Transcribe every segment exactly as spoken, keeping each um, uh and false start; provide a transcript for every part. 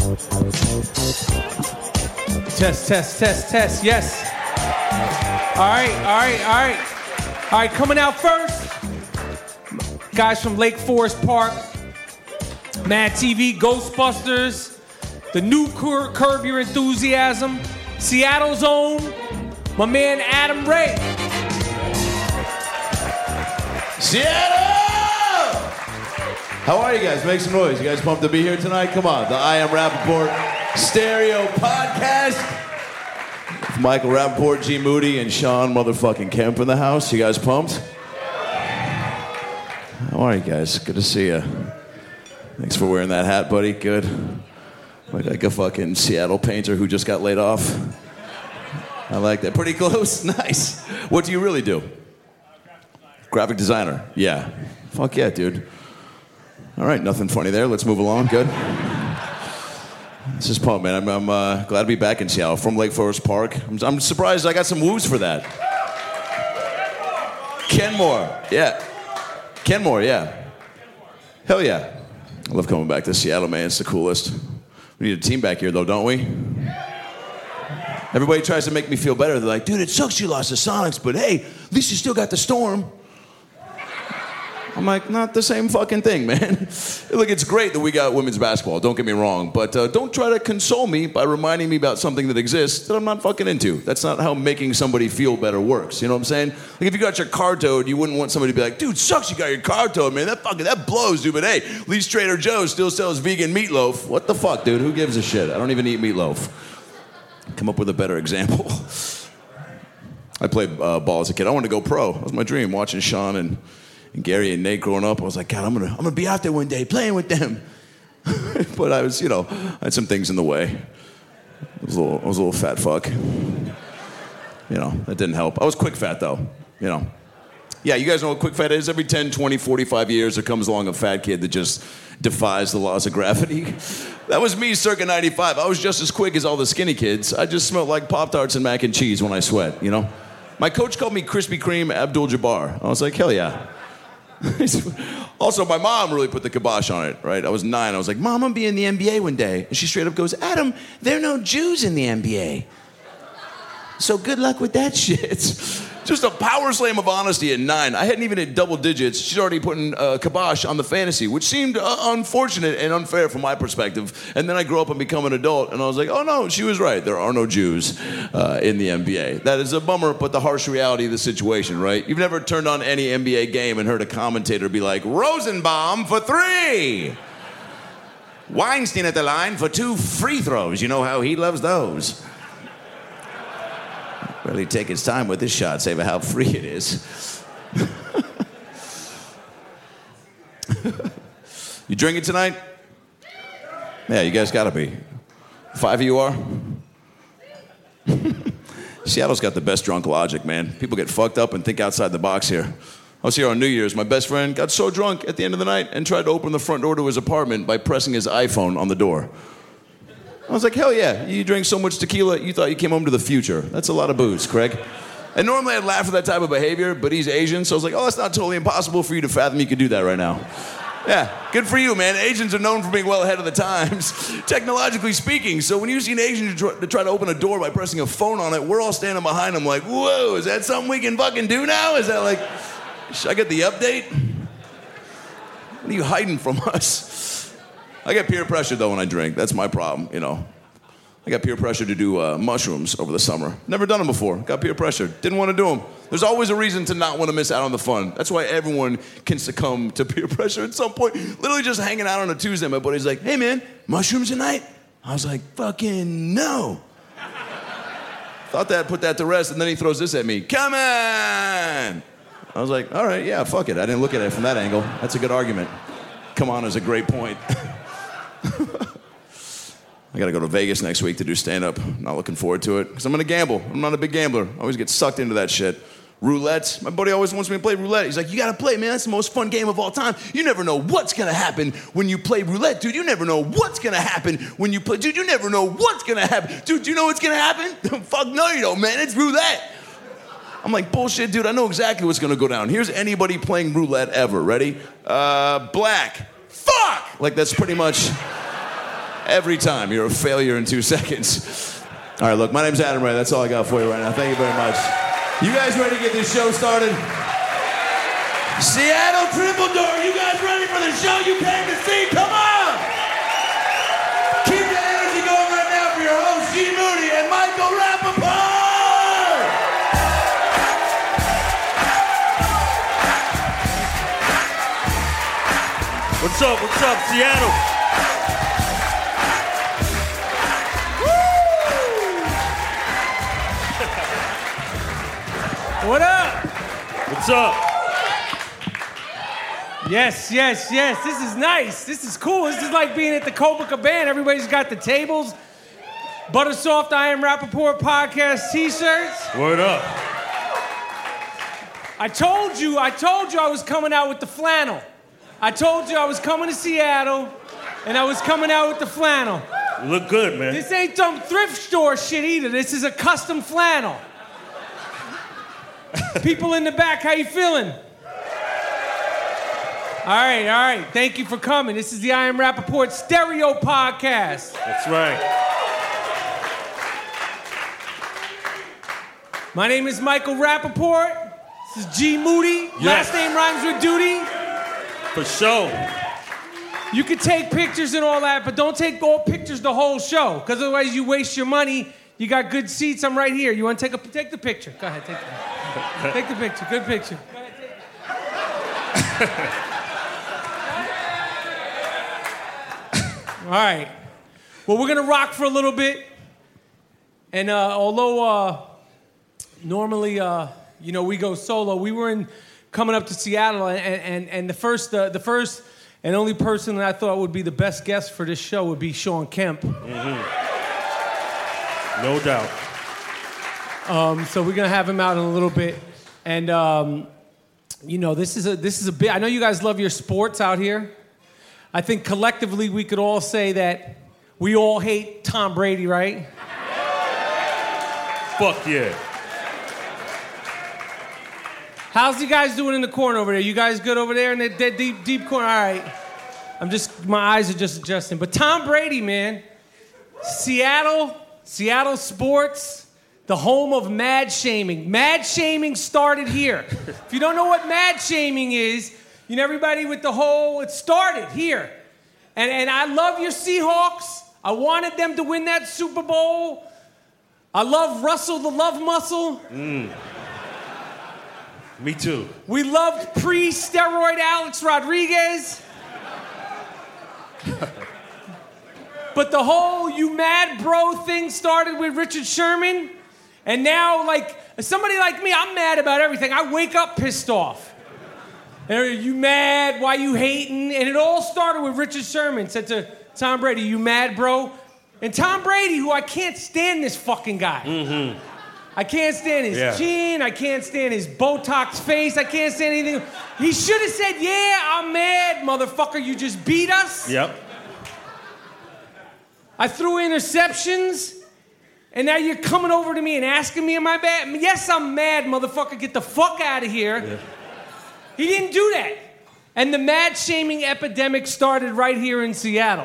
Test, test, test, test, yes. All right, all right, all right. All right, coming out first. Guys from Lake Forest Park, Mad T V, Ghostbusters, the new Cur- Curb Your Enthusiasm, Seattle's own, my man Adam Ray. Seattle! How are you guys? Make some noise. You guys pumped to be here tonight? Come on, the I Am Rappaport Stereo Podcast. With Michael Rappaport, G. Moody, and Sean motherfucking Kemp in the house. You guys pumped? How are you guys? Good to see you. Thanks for wearing that hat, buddy. Good. Like, like a fucking Seattle painter who just got laid off. I like that. Pretty close. Nice. What do you really do? Graphic designer. Yeah. Fuck yeah, dude. All right, nothing funny there. Let's move along. Good. This is pumped, man. I'm, I'm uh, glad to be back in Seattle from Lake Forest Park. I'm, I'm surprised I got some woos for that. Kenmore. Yeah. Kenmore, yeah. Hell yeah. I love coming back to Seattle, man. It's the coolest. We need a team back here, though, don't we? Everybody tries to make me feel better. They're like, dude, it sucks you lost the Sonics, but hey, at least you still got the Storm. I'm like, not the same fucking thing, man. Look, it's great that we got women's basketball, don't get me wrong, but uh, don't try to console me by reminding me about something that exists that I'm not fucking into. That's not how making somebody feel better works, you know what I'm saying? Like, if you got your car towed, you wouldn't want somebody to be like, dude, sucks you got your car towed, man. That fucking, that blows, dude, but hey, at least Trader Joe's still sells vegan meatloaf. What the fuck, dude? Who gives a shit? I don't even eat meatloaf. Come up with a better example. I played uh, ball as a kid. I wanted to go pro. That was my dream, watching Sean and And Gary and Nate growing up. I was like, God, I'm gonna, I'm gonna be out there one day playing with them. But I was, you know, I had some things in the way. I was a little, I was a little fat fuck. You know, that didn't help. I was quick fat though, you know. Yeah, you guys know what quick fat is? Every ten, twenty, forty-five years, there comes along a fat kid that just defies the laws of gravity. That was me circa ninety-five. I was just as quick as all the skinny kids. I just smelled like Pop-Tarts and mac and cheese when I sweat, you know. My coach called me Krispy Kreme Abdul-Jabbar. I was like, hell yeah. Also, my mom really put the kibosh on it, right? I was nine. I was like, Mom, I'm going to be in the N B A one day. And she straight up goes, Adam, there are no Jews in the N B A. So good luck with that shit. Just a power slam of honesty at nine. I hadn't even hit double digits. She's already putting a kibosh on the fantasy, which seemed uh, unfortunate and unfair from my perspective. And then I grew up and become an adult, and I was like, oh no, she was right. There are no Jews uh, in the N B A. That is a bummer, but the harsh reality of the situation, right? You've never turned on any N B A game and heard a commentator be like, Rosenbaum for three. Weinstein at the line for two free throws. You know how he loves those. Really take his time with this shot, save how free it is. You drinking tonight? Yeah, you guys gotta be. Five of you are? Seattle's got the best drunk logic, man. People get fucked up and think outside the box here. I was here on New Year's. My best friend got so drunk at the end of the night and tried to open the front door to his apartment by pressing his iPhone on the door. I was like, hell yeah, you drank so much tequila, you thought you came home to the future. That's a lot of booze, Craig. And normally I'd laugh at that type of behavior, but he's Asian, so I was like, oh, that's not totally impossible for you to fathom you could do that right now. Yeah, good for you, man. Asians are known for being well ahead of the times, technologically speaking. So when you see an Asian try, to try to open a door by pressing a phone on it, we're all standing behind him like, whoa, is that something we can fucking do now? Is that like, should I get the update? What are you hiding from us? I get peer pressure, though, when I drink. That's my problem, you know. I got peer pressure to do uh, mushrooms over the summer. Never done them before. Got peer pressure. Didn't want to do them. There's always a reason to not want to miss out on the fun. That's why everyone can succumb to peer pressure at some point. Literally just hanging out on a Tuesday, my buddy's like, hey, man, mushrooms tonight? I was like, fucking no. Thought that put that to rest, and then he throws this at me. Come on! I was like, all right, yeah, fuck it. I didn't look at it from that angle. That's a good argument. Come on is a great point. I gotta go to Vegas next week to do stand-up. Not looking forward to it, because I'm gonna gamble. I'm not a big gambler. I always get sucked into that shit. Roulette. My buddy always wants me to play roulette. He's like, you gotta play, man. That's the most fun game of all time. You never know what's gonna happen when you play roulette, dude. You never know what's gonna happen when you play. Dude, you never know what's gonna happen. Dude, do you know what's gonna happen? Fuck no, you don't, man. It's roulette. I'm like, bullshit, dude. I know exactly what's gonna go down. Here's anybody playing roulette ever. Ready? Uh, black. Fuck! Like, that's pretty much Every time. You're a failure in two seconds. All right, look, my name's Adam Ray. That's all I got for you right now. Thank you very much. You guys ready to get this show started? Seattle Triple Door, you guys ready for the show you came to see? Come on! Keep the energy going right now for your hosts, G. Moody and Michael Rappaport! What's up? What's up, Seattle? What up? What's up? Yes, yes, yes. This is nice. This is cool. This is like being at the Copacabana. Everybody's got the tables. Buttersoft I Am Rappaport podcast t-shirts. Word up. I told you, I told you I was coming out with the flannel. I told you I was coming to Seattle, and I was coming out with the flannel. You look good, man. This ain't some thrift store shit either. This is a custom flannel. People in the back, how you feeling? All right, all right. Thank you for coming. This is the I Am Rappaport Stereo Podcast. That's right. My name is Michael Rappaport. This is G. Moody. Yes. Last name rhymes with duty. For sure. You can take pictures and all that, but don't take all pictures the whole show, because otherwise you waste your money. You got good seats. I'm right here. You want to take a take the picture? Go ahead, take the take the picture. Good picture. Go ahead, take it. All right. Well, we're gonna rock for a little bit, and uh, although uh, normally, uh, you know, we go solo, we were in coming up to Seattle, and and, and the first uh, the first and only person that I thought would be the best guest for this show would be Sean Kemp. Mm-hmm. No doubt. Um, so we're gonna have him out in a little bit, and um, you know, this is a this is a bit. I know you guys love your sports out here. I think collectively we could all say that we all hate Tom Brady, right? Fuck yeah. How's you guys doing in the corner over there? You guys good over there in the dead deep deep corner? All right. I'm just my eyes are just adjusting. But Tom Brady, man, Seattle. Seattle sports, the home of mad shaming. Mad shaming started here. If you don't know what mad shaming is, you know, everybody with the whole, it started here. And, and I love your Seahawks. I wanted them to win that Super Bowl. I love Russell the Love Muscle. Mm. Me too. We loved pre-steroid Alex Rodriguez. But the whole you mad bro thing started with Richard Sherman. And now, like, somebody like me, I'm mad about everything. I wake up pissed off. And you mad? Why you hating? And it all started with Richard Sherman said to Tom Brady, you mad, bro? And Tom Brady, who I can't stand this fucking guy. Mm-hmm. I can't stand his yeah. chin. I can't stand his Botox face. I can't stand anything. He should have said, yeah, I'm mad, motherfucker. You just beat us. Yep. I threw interceptions, and now you're coming over to me and asking me, am I bad? Yes, I'm mad, motherfucker. Get the fuck out of here. Yeah. He didn't do that. And the mad shaming epidemic started right here in Seattle.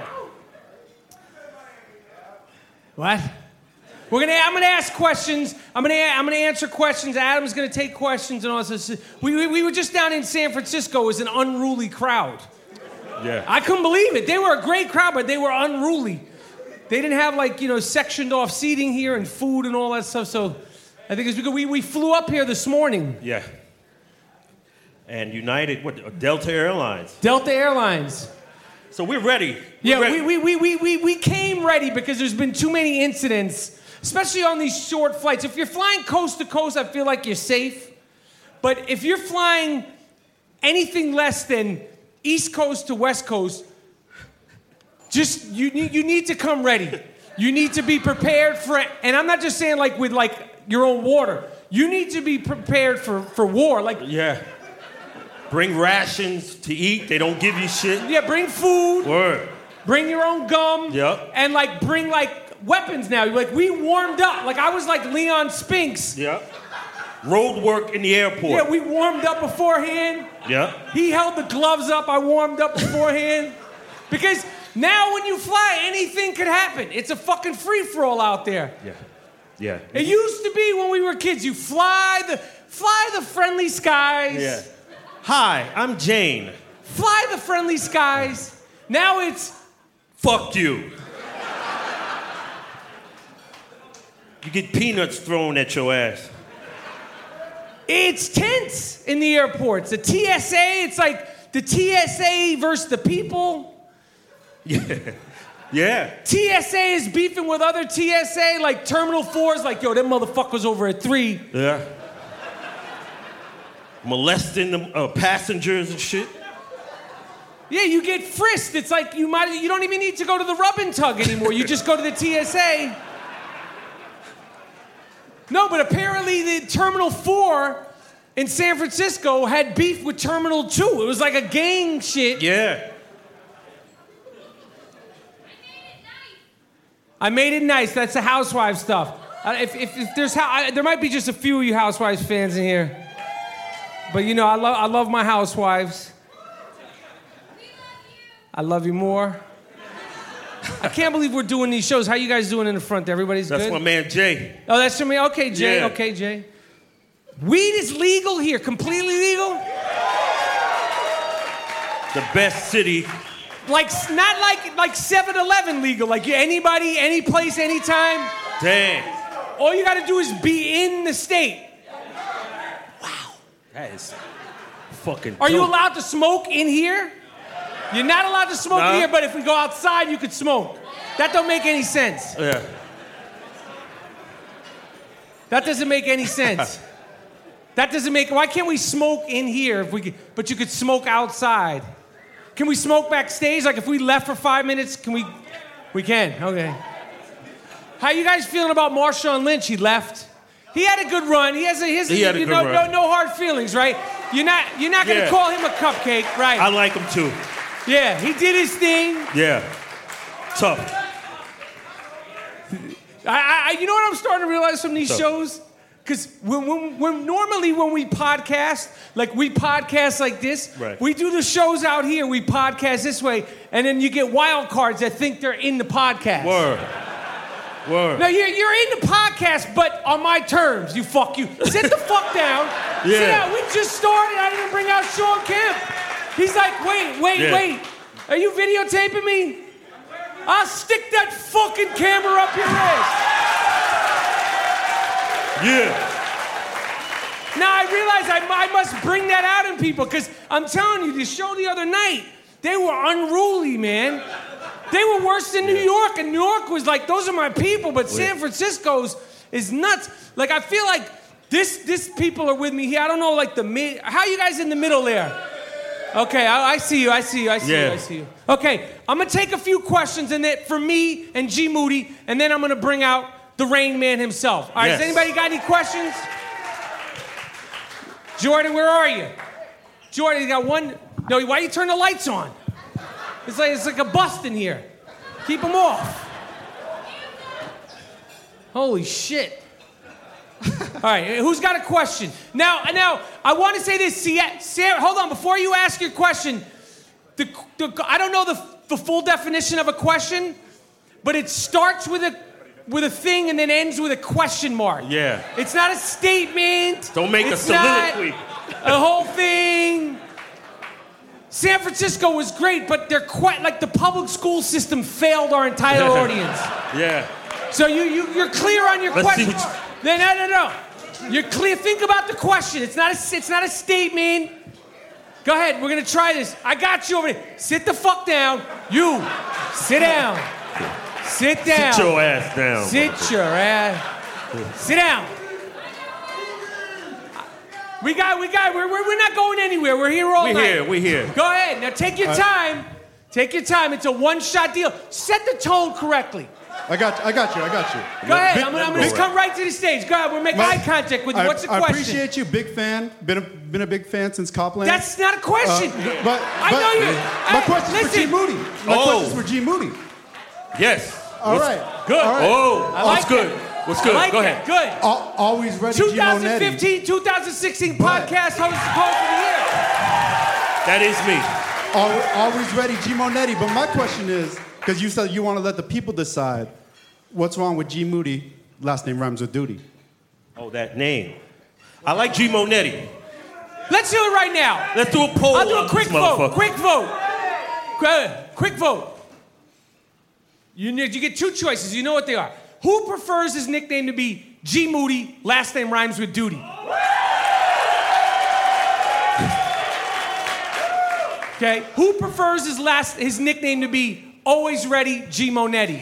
What? We're gonna. I'm gonna ask questions. I'm gonna. I'm gonna answer questions. Adam's gonna take questions and all this. We, we we were just down in San Francisco. It was an unruly crowd. Yeah. I couldn't believe it. They were a great crowd, but they were unruly. They didn't have, like, you know, sectioned off seating here and food and all that stuff. So I think it's because we, we flew up here this morning. Yeah. And United, what, Delta Airlines. Delta Airlines. So we're ready. We're yeah, ready. We, we, we, we, we came ready because there's been too many incidents, especially on these short flights. If you're flying coast to coast, I feel like you're safe. But if you're flying anything less than East Coast to West Coast, just, you need, you need to come ready. You need to be prepared for it. And I'm not just saying like with like your own water. You need to be prepared for, for war. Like, yeah. Bring rations to eat. They don't give you shit. Yeah, bring food. Word. Bring your own gum. Yep. And like bring like weapons now. Like we warmed up. Like I was like Leon Spinks. Yep. Road work in the airport. Yeah, we warmed up beforehand. Yep. He held the gloves up. I warmed up beforehand. Because Now when you fly, anything could happen. It's a fucking free-for-all out there. Yeah. Yeah. It used to be when we were kids, you fly the fly the friendly skies. Yeah. Hi, I'm Jane. Fly the friendly skies. Now it's fuck you. You get peanuts thrown at your ass. It's tense in the airports. The T S A, it's like the T S A versus the people. Yeah. Yeah. T S A is beefing with other T S A, like Terminal four is like, yo, them motherfuckers over at three. Yeah. Molesting the uh, passengers and shit. Yeah, you get frisked. It's like you might you don't even need to go to the rub and tug anymore. You just go to the T S A. No, but apparently the Terminal four in San Francisco had beef with Terminal two. It was like a gang shit. Yeah. I made it nice. That's the Housewives stuff. Uh, if, if, if there's how, I, there might be just a few of you Housewives fans in here, but you know I love I love my Housewives. I love you more. I can't believe we're doing these shows. How you guys doing in the front? Everybody's That's good? That's my man Jay. Oh, that's for me? Okay, Jay. Yeah. Okay, Jay. Weed is legal here. Completely legal? The best city. Like, not like like seven eleven legal. Like anybody, any place, anytime. Dang. All you got to do is be in the state. Wow. That is fucking Are dope. you allowed to smoke in here? You're not allowed to smoke No. in here, but if we go outside, you could smoke. That don't make any sense. Yeah. That doesn't make any sense. That doesn't make... Why can't we smoke in here if we could, but you could smoke outside? Can we smoke backstage? Like if we left for five minutes, can we... We can, okay. How you guys feeling about Marshawn Lynch? He left. He had a good run. He has a... He, has a, He had a you good know, run. No, no hard feelings, right? You're not, you're not going to Yeah. call him a cupcake, right? I like him too. Yeah, he did his thing. Yeah. Tough. I, I, you know what I'm starting to realize from these So- shows? Because when, when, when normally when we podcast, like we podcast like this, Right. we do the shows out here, we podcast this way, and then you get wild cards that think they're in the podcast. Word. Word. No, you're, you're in the podcast, but on my terms, you fuck you. Sit the fuck down. Sit Yeah. down. We just started. I didn't bring out Sean Kemp. He's like, wait, wait, Yeah. wait. Are you videotaping me? I'll stick that fucking camera up your ass. Yeah. Now I realize I, I must bring that out in people because I'm telling you, the show the other night, they were unruly, man. They were worse than New York, and New York was like, those are my people, but San Francisco's is nuts. Like, I feel like this this people are with me here. I don't know, like the mid, how you guys in the middle there? Okay, I, I see you, I see you, I see Yeah. you, I see you. Okay, I'm gonna take a few questions in it for me and G Moody, and then I'm gonna bring out the Rain Man himself. All right, Yes. has anybody got any questions? Jordan, where are you? Jordan, you got one. No, why you turn the lights on? It's like it's like a bust in here. Keep them off. Holy shit. All right, who's got a question? Now, now I want to say this. See, Sarah, hold on. Before you ask your question, the, the, I don't know the, the full definition of a question, but it starts with a with a thing and then ends with a question mark. Yeah. It's not a statement. Don't make a it's not soliloquy. a whole thing. San Francisco was great, but they're quite like the public school system failed our entire audience. Yeah. So you, you you're clear on your Let's see question. what No, no, no, no. You're clear. Think about the question. It's not a it's not a statement. Go ahead. We're gonna try this. I got you over there. Sit the fuck down. You sit down. Sit down. Sit your ass down. Sit your ass. Sit down. We got, we got, we're, we're, we're not going anywhere. We're here all We night. here, we here. Go ahead. Now take your time. Take your time. It's a one-shot deal. Set the tone correctly. I got you, I got you, I got you. Go ahead. Big- I'm, gonna- I'm going to go come right to the stage. Go ahead. We'll make My- eye contact with you. I, What's the I question? appreciate you, big fan. Been a, been a big fan since Copland. That's not a question. Uh, but, I but know you. My Hey, question's for G listen. Moody. My Oh. question's for G Moody. Yes. All What's- right. Good. All right. Oh, I like what's good? that. What's good? I like Go that. ahead. Good. Al- always ready, G Monetti. twenty fifteen, twenty sixteen But- podcast host host of the year. That is me. Always, always ready, G Monetti. But my question is, because you said you want to let the people decide, what's wrong with G Moody? Last name rhymes with duty. Oh, that name. I like G Monetti. Let's do it right now. Let's do a poll. I'll do a on quick this vote. motherfucker. Quick vote. Quick, quick vote. You, you get two choices. You know what they are. Who prefers his nickname to be G Moody, last name rhymes with duty? Okay. Who prefers his last his nickname to be always ready, G Monetti?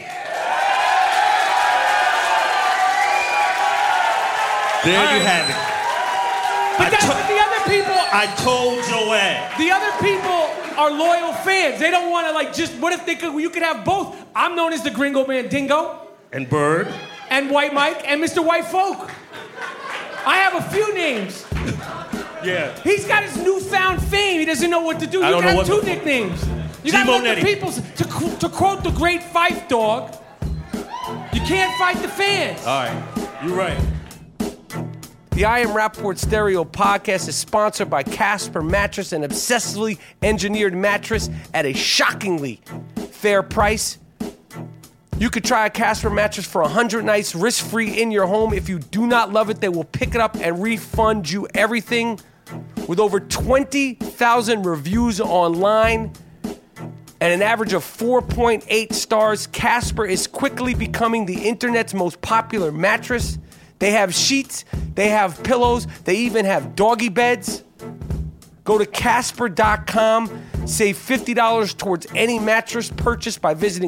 There All you right. have it. But I that's to- what the other people. I told Joanne. The other people are loyal fans. They don't want to like just. What if they could? You could have both. I'm known as the Gringo Man Dingo And Bird. and White Mike and Mister White Folk. I have a few names. Yeah. He's got his newfound fame. He doesn't know what to do. I You don't can know have what two the- nicknames. You G got to let Monetti. the people. To, qu- to quote the great Fife Dog, you can't fight the fans. All right. You're right. The I Am Rappaport Stereo podcast is sponsored by Casper Mattress, an obsessively engineered mattress at a shockingly fair price. You could try a Casper mattress for one hundred nights risk-free in your home. If you do not love it, they will pick it up and refund you everything. With over twenty thousand reviews online and an average of four point eight stars, Casper is quickly becoming the internet's most popular mattress. They have sheets, they have pillows, they even have doggy beds. Go to Casper dot com, save fifty dollars towards any mattress purchase by visiting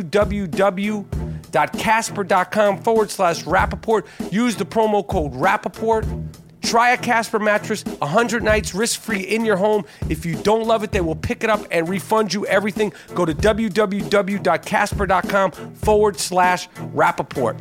www.casper.com forward slash Rappaport. Use the promo code Rappaport. Try a Casper mattress, one hundred nights risk-free in your home. If you don't love it, they will pick it up and refund you everything. Go to www.casper.com forward slash Rappaport.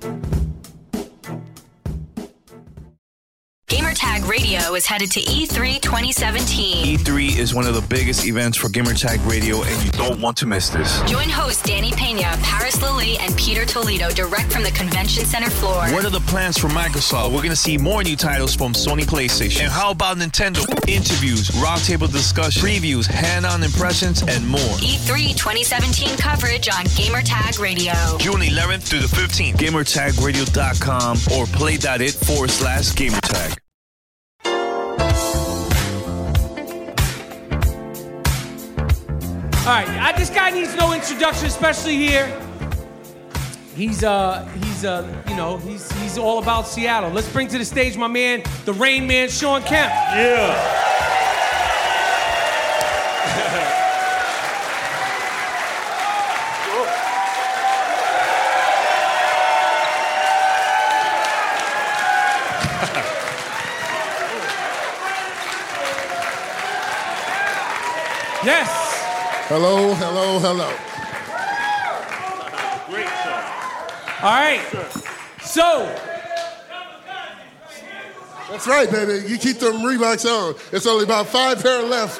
Gamertag Radio is headed to E three twenty seventeen. E three is one of the biggest events for Gamertag Radio, and you don't want to miss this. Join hosts Danny Pena, Paris Lilly, and Peter Toledo direct from the Convention Center floor. What are the plans for Microsoft? We're going to see more new titles from Sony PlayStation. And how about Nintendo? Interviews, roundtable discussion, previews, hand-on impressions, and more. E three twenty seventeen coverage on Gamertag Radio. June eleventh through the fifteenth. Gamertag Radio dot com or play.it forward slash Gamertag. All right, I, this guy needs no introduction, especially here. He's uh, he's uh, you know, he's he's all about Seattle. Let's bring to the stage my man, the Rain Man, Sean Kemp. Yeah. Yes. Hello, hello, hello. Great show. All right. So, That's right, baby. You keep them Reeboks on. It's only about five pair left.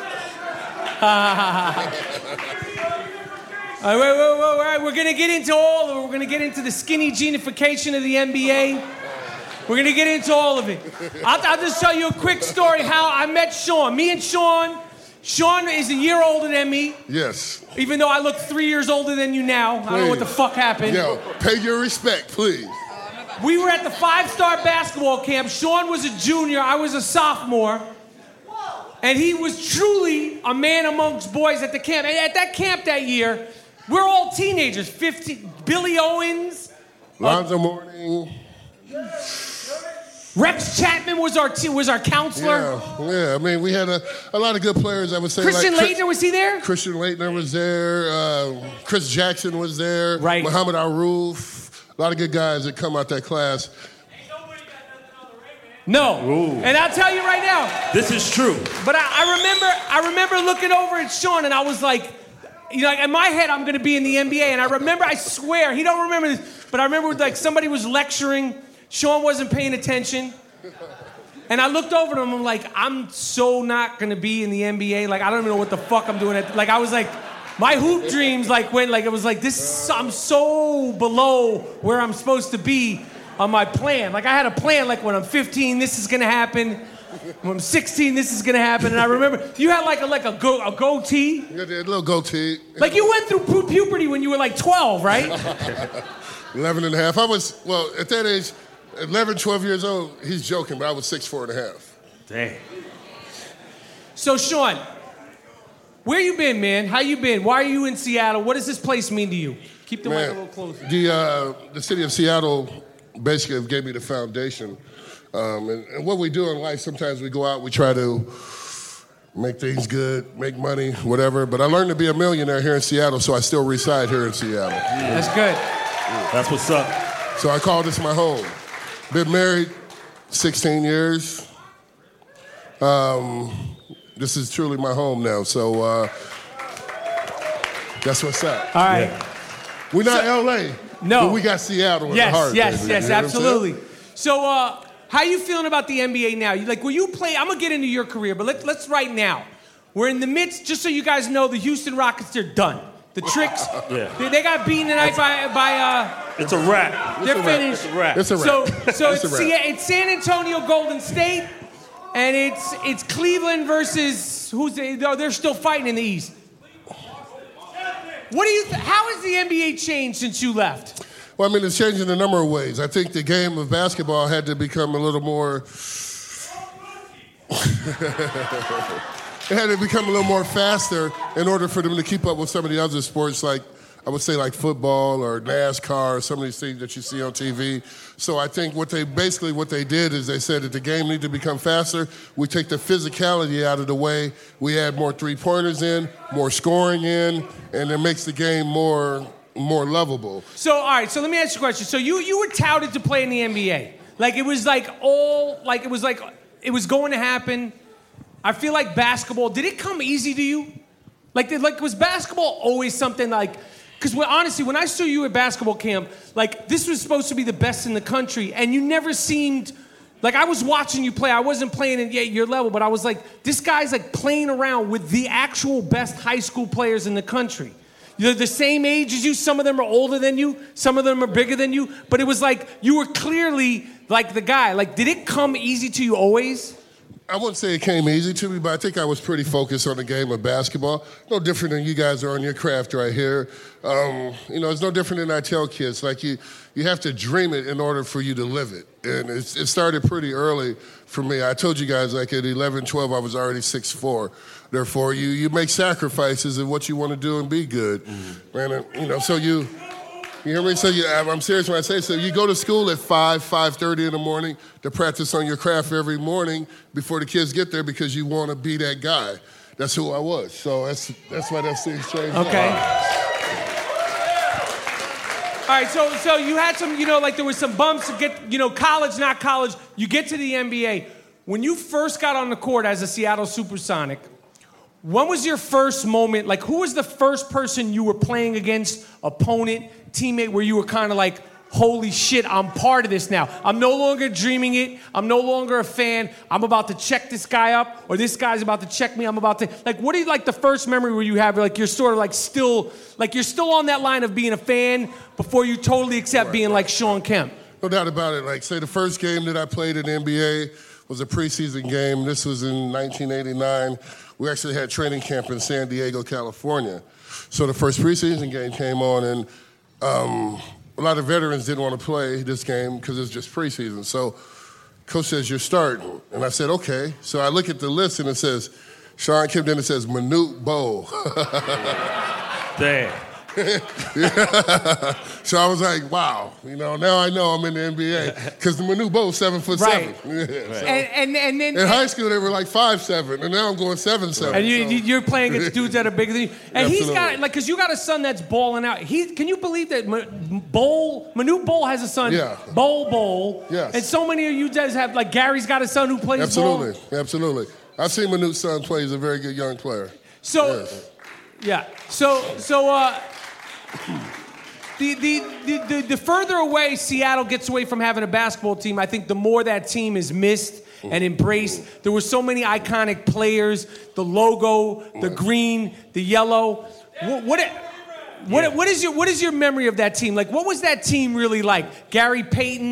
all right, wait, wait, wait, wait. We're gonna get into all of it. We're gonna get into the skinny genification of the N B A. We're gonna get into all of it. I'll, I'll just tell you a quick story how I met Sean. Me and Sean. Sean is a year older than me, Yes. even though I look three years older than you now. I don't know what the fuck happened. Yo, pay your respect, please. We were at the five-star basketball camp. Sean was a junior. I was a sophomore. And he was truly a man amongst boys at the camp. And at that camp that year, we're all teenagers. fifteen, Billy Owens. Lonzo Mourning. Rex Chapman was our t- was our counselor. Yeah, yeah. I mean, we had a, a lot of good players, I would say. Christian like Chris- Laettner, was he there? Christian Laettner was there. Uh, Chris Jackson was there. Right. Muhammad Al-Roof. A lot of good guys that come out that class. No. Ooh. And I'll tell you right now, This is true. but I, I remember I remember looking over at Sean and I was like, you know, like in my head I'm gonna be in the N B A. And I remember, I swear, he don't remember this, but I remember like somebody was lecturing, Sean wasn't paying attention. And I looked over to him, I'm like, I'm so not gonna be in the N B A. Like, I don't even know what the fuck I'm doing. At, like, I was like, my hoop dreams like went, like, it was like, this, I'm so below where I'm supposed to be on my plan. Like, I had a plan, like, when I'm fifteen, this is gonna happen. when I'm sixteen, this is gonna happen. And I remember you had like a like a go a goatee. You got that little goatee. Like you went through pu- puberty when you were like twelve, right? eleven and a half. I was, well, at that age, eleven, twelve years old, he's joking, but I was six, four and a half. Damn. So Sean, where you been, man? How you been? Why are you in Seattle? What does this place mean to you? Keep the mic a little closer. The, uh, the city of Seattle basically gave me the foundation. Um, and, and what we do in life, sometimes we go out, we try to make things good, make money, whatever. But I learned to be a millionaire here in Seattle, so I still reside here in Seattle. That's good. That's what's up. So I call this my home. Been married sixteen years. Um, this is truly my home now, so uh, that's what's up. All right. Yeah. We're not So- L A, No. but we got Seattle in Yes, the heart. yes, baby. yes, You know what I'm saying? absolutely. So, uh, how you feeling about the N B A now? You like, will you play? I'm gonna get into your career, but let, let's right now. We're in the midst. Just so you guys know, the Houston Rockets, they're done. The tricks, Yeah. they, they got beaten tonight by by. Uh, It's a wrap. they're It's a wrap. finished. It's a wrap. It's a So, wrap. so It's it's, a Se- wrap. it's San Antonio Golden State, and it's it's Cleveland versus who's they? No, they're still fighting in the East. What do you? Th- how has the N B A changed since you left? Well, I mean, it's changed in a number of ways. I think the game of basketball had to become a little more. It had to become a little more faster in order for them to keep up with some of the other sports, like I would say, like football or NASCAR or some of these things that you see on T V. So I think what they basically what they did is they said that the game needed to become faster. We take the physicality out of the way. We add more three pointers in, more scoring in, and it makes the game more more lovable. So, all right. So let me ask you a question. So you you were touted to play in the N B A. Like it was like all like it was like it was going to happen. I feel like basketball. Did it come easy to you? Like did, like was basketball always something like? Because honestly, when I saw you at basketball camp, like this was supposed to be the best in the country, and you never seemed like I was watching you play. I wasn't playing at yet your level, but I was like, this guy's like playing around with the actual best high school players in the country. They're the same age as you. Some of them are older than you. Some of them are bigger than you. But it was like you were clearly like the guy. Like, did it come easy to you always? I wouldn't say it came easy to me, but I think I was pretty focused on the game of basketball. No different than you guys are on your craft right here. Um, you know, it's no different than I tell kids. Like, you, you have to dream it in order for you to live it. And it's, it started pretty early for me. I told you guys, like, at eleven, twelve, I was already six foot four. Therefore, you, you make sacrifices in what you want to do and be good. Mm-hmm. And, you know, so you... You hear me? So you, I'm serious when I say so. You go to school at five, five thirty in the morning to practice on your craft every morning before the kids get there because you want to be that guy. That's who I was. So that's that's why that thing's changed. Okay. All right, so so you had some, you know, like there was some bumps to get, you know, college, not college. You get to the N B A. When you first got on the court as a Seattle Supersonic, when was your first moment? Like, who was the first person you were playing against, opponent, teammate, where you were kind of like, holy shit, I'm part of this now. I'm no longer dreaming it. I'm no longer a fan. I'm about to check this guy up, or this guy's about to check me. I'm about to, like, what do you, like, the first memory where you have, like, you're sort of, like, still, like, you're still on that line of being a fan before you totally accept being like Sean Kemp? No doubt about it. Like, say the first game that I played in the N B A was a preseason game. This was in nineteen eighty-nine. We actually had training camp in San Diego, California. So the first preseason game came on, and um, a lot of veterans didn't want to play this game because it's just preseason. So coach says, you're starting. And I said, okay. So I look at the list, and it says, Sean Kemp, then it says, Manute Bol. Damn. Yeah. So I was like, wow, you know, now I know I'm in the N B A because the Manute Bol's seven foot Right. seven. Yeah, so. And, and, and then... In high school, they were like five seven, and now I'm going seven seven. And you, so. you- you're playing against dudes that are bigger than you. And he's got, Absolutely. like, because you got a son that's balling out. He, can you believe that M- Bowl, Manute Bol has a son, Yeah. Bowl Bowl. Yes. And so many of you guys have, like, Gary's got a son who plays Absolutely, ball. absolutely. I've seen Manute's son play. He's a very good young player. So, Yes. yeah. So, so, uh, the, the, the, the, the further away Seattle gets away from having a basketball team, I think the more that team is missed and embraced. There were so many iconic players, the logo, the green, the yellow. What, what, what, what, is your, what is your memory of that team? Like, what was that team really like? Gary Payton,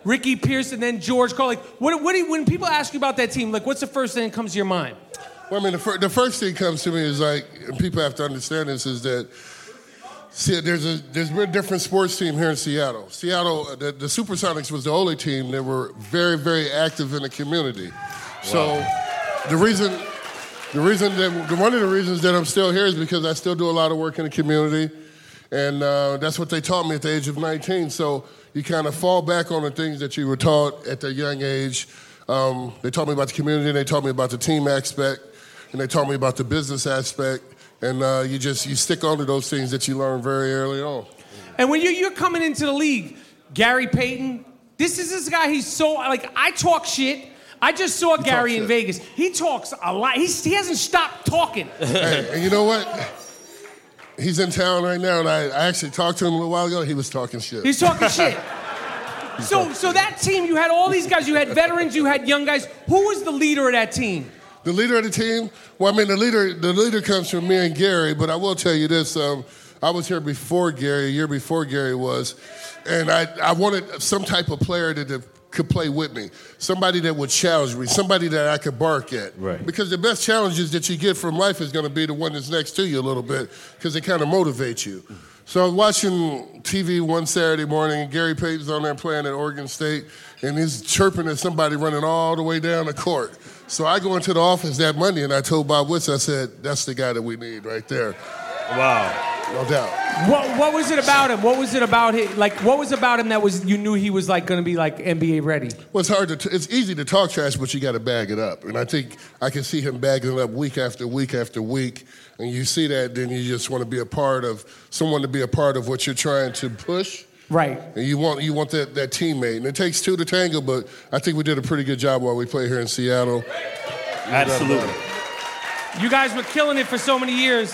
Ricky Pierce, and then George Karl. Like, what, what do you, when people ask you about that team, like, what's the first thing that comes to your mind? Well, I mean, the, fir- the first thing comes to me is like, and people have to understand this, is that see, there's a there's been a different sports team here in Seattle. Seattle, the, the Supersonics was the only team that were very, very active in the community. Wow. So the reason, the reason that one of the reasons that I'm still here is because I still do a lot of work in the community, and uh, that's what they taught me at the age of nineteen. So you kind of fall back on the things that you were taught at a young age. Um, they taught me about the community, they taught me about the team aspect, and they taught me about the business aspect. And uh, you just you stick onto those things that you learn very early on. And when you, you're coming into the league, Gary Payton, this is this guy. He's so like I talk shit. I just saw You Gary in shit. Vegas. He talks a lot. He's, he hasn't stopped talking. Hey, and you know what? He's in town right now, and I, I actually talked to him a little while ago. He was talking shit. He's talking shit. So, so that team, you had all these guys. You had veterans. You had young guys. Who was the leader of that team? The leader of the team? Well, I mean, the leader the leader comes from me and Gary, but I will tell you this. Um, I was here before Gary, a year before Gary was, and I, I wanted some type of player that, that could play with me, somebody that would challenge me, somebody that I could bark at. Right. Because the best challenges that you get from life is going to be the one that's next to you a little bit, because they kind of motivate you. So I was watching T V one Saturday morning, and Gary Payton's on there playing at Oregon State, and he's chirping at somebody running all the way down the court. So I go into the office that Monday, and I told Bob Witz, I said, that's the guy that we need right there. Wow. No doubt. What, what was it about him? What was it about him? Like, what was about him that was you knew he was like going to be like N B A ready? Well, it's hard to, t- it's easy to talk trash, but you got to bag it up. And I think I can see him bagging it up week after week after week. And you see that, then you just want to be a part of, someone to be a part of what you're trying to push. Right. And you want you want that, that teammate. And it takes two to tango, but I think we did a pretty good job while we played here in Seattle. Absolutely. You guys were killing it for so many years.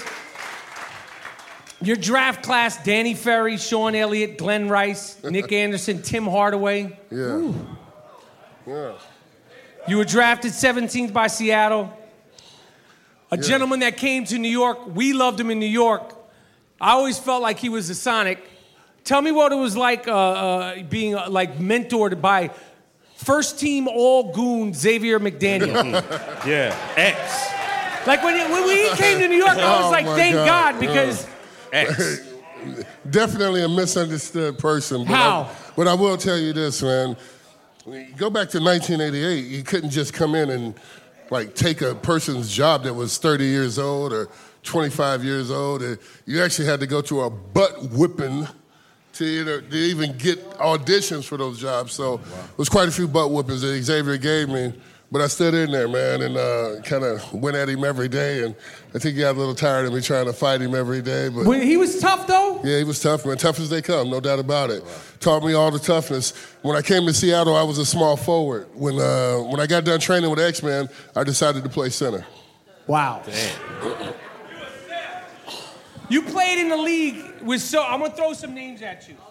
Your draft class, Danny Ferry, Sean Elliott, Glenn Rice, Nick Anderson, Tim Hardaway. Yeah. Ooh. Yeah. You were drafted seventeenth by Seattle. A Yeah. gentleman that came to New York. We loved him in New York. I always felt like he was a Sonic. Tell me what it was like uh, uh, being uh, like mentored by first team all goon Xavier McDaniel. Yeah. X. Like when, when we came to New York, I was Oh, like, my thank God. God, because X. Definitely a misunderstood person. But How? I, but I will tell you this, man. You go back to nineteen eighty-eight, you couldn't just come in and like take a person's job that was thirty years old or twenty-five years old. And you actually had to go through a butt whipping to, you know, to even get auditions for those jobs. So it was quite a few butt whippings that Xavier gave me. But I stood in there, man, and uh, kind of went at him every day. And I think he got a little tired of me trying to fight him every day. But when he was tough though. yeah, he was tough, man. Tough as they come, no doubt about it. Taught me all the toughness. When I came to Seattle, I was a small forward. When uh, when I got done training with X-Men, I decided to play center. Wow. Damn. You played in the league with so. I'm gonna throw some names at you.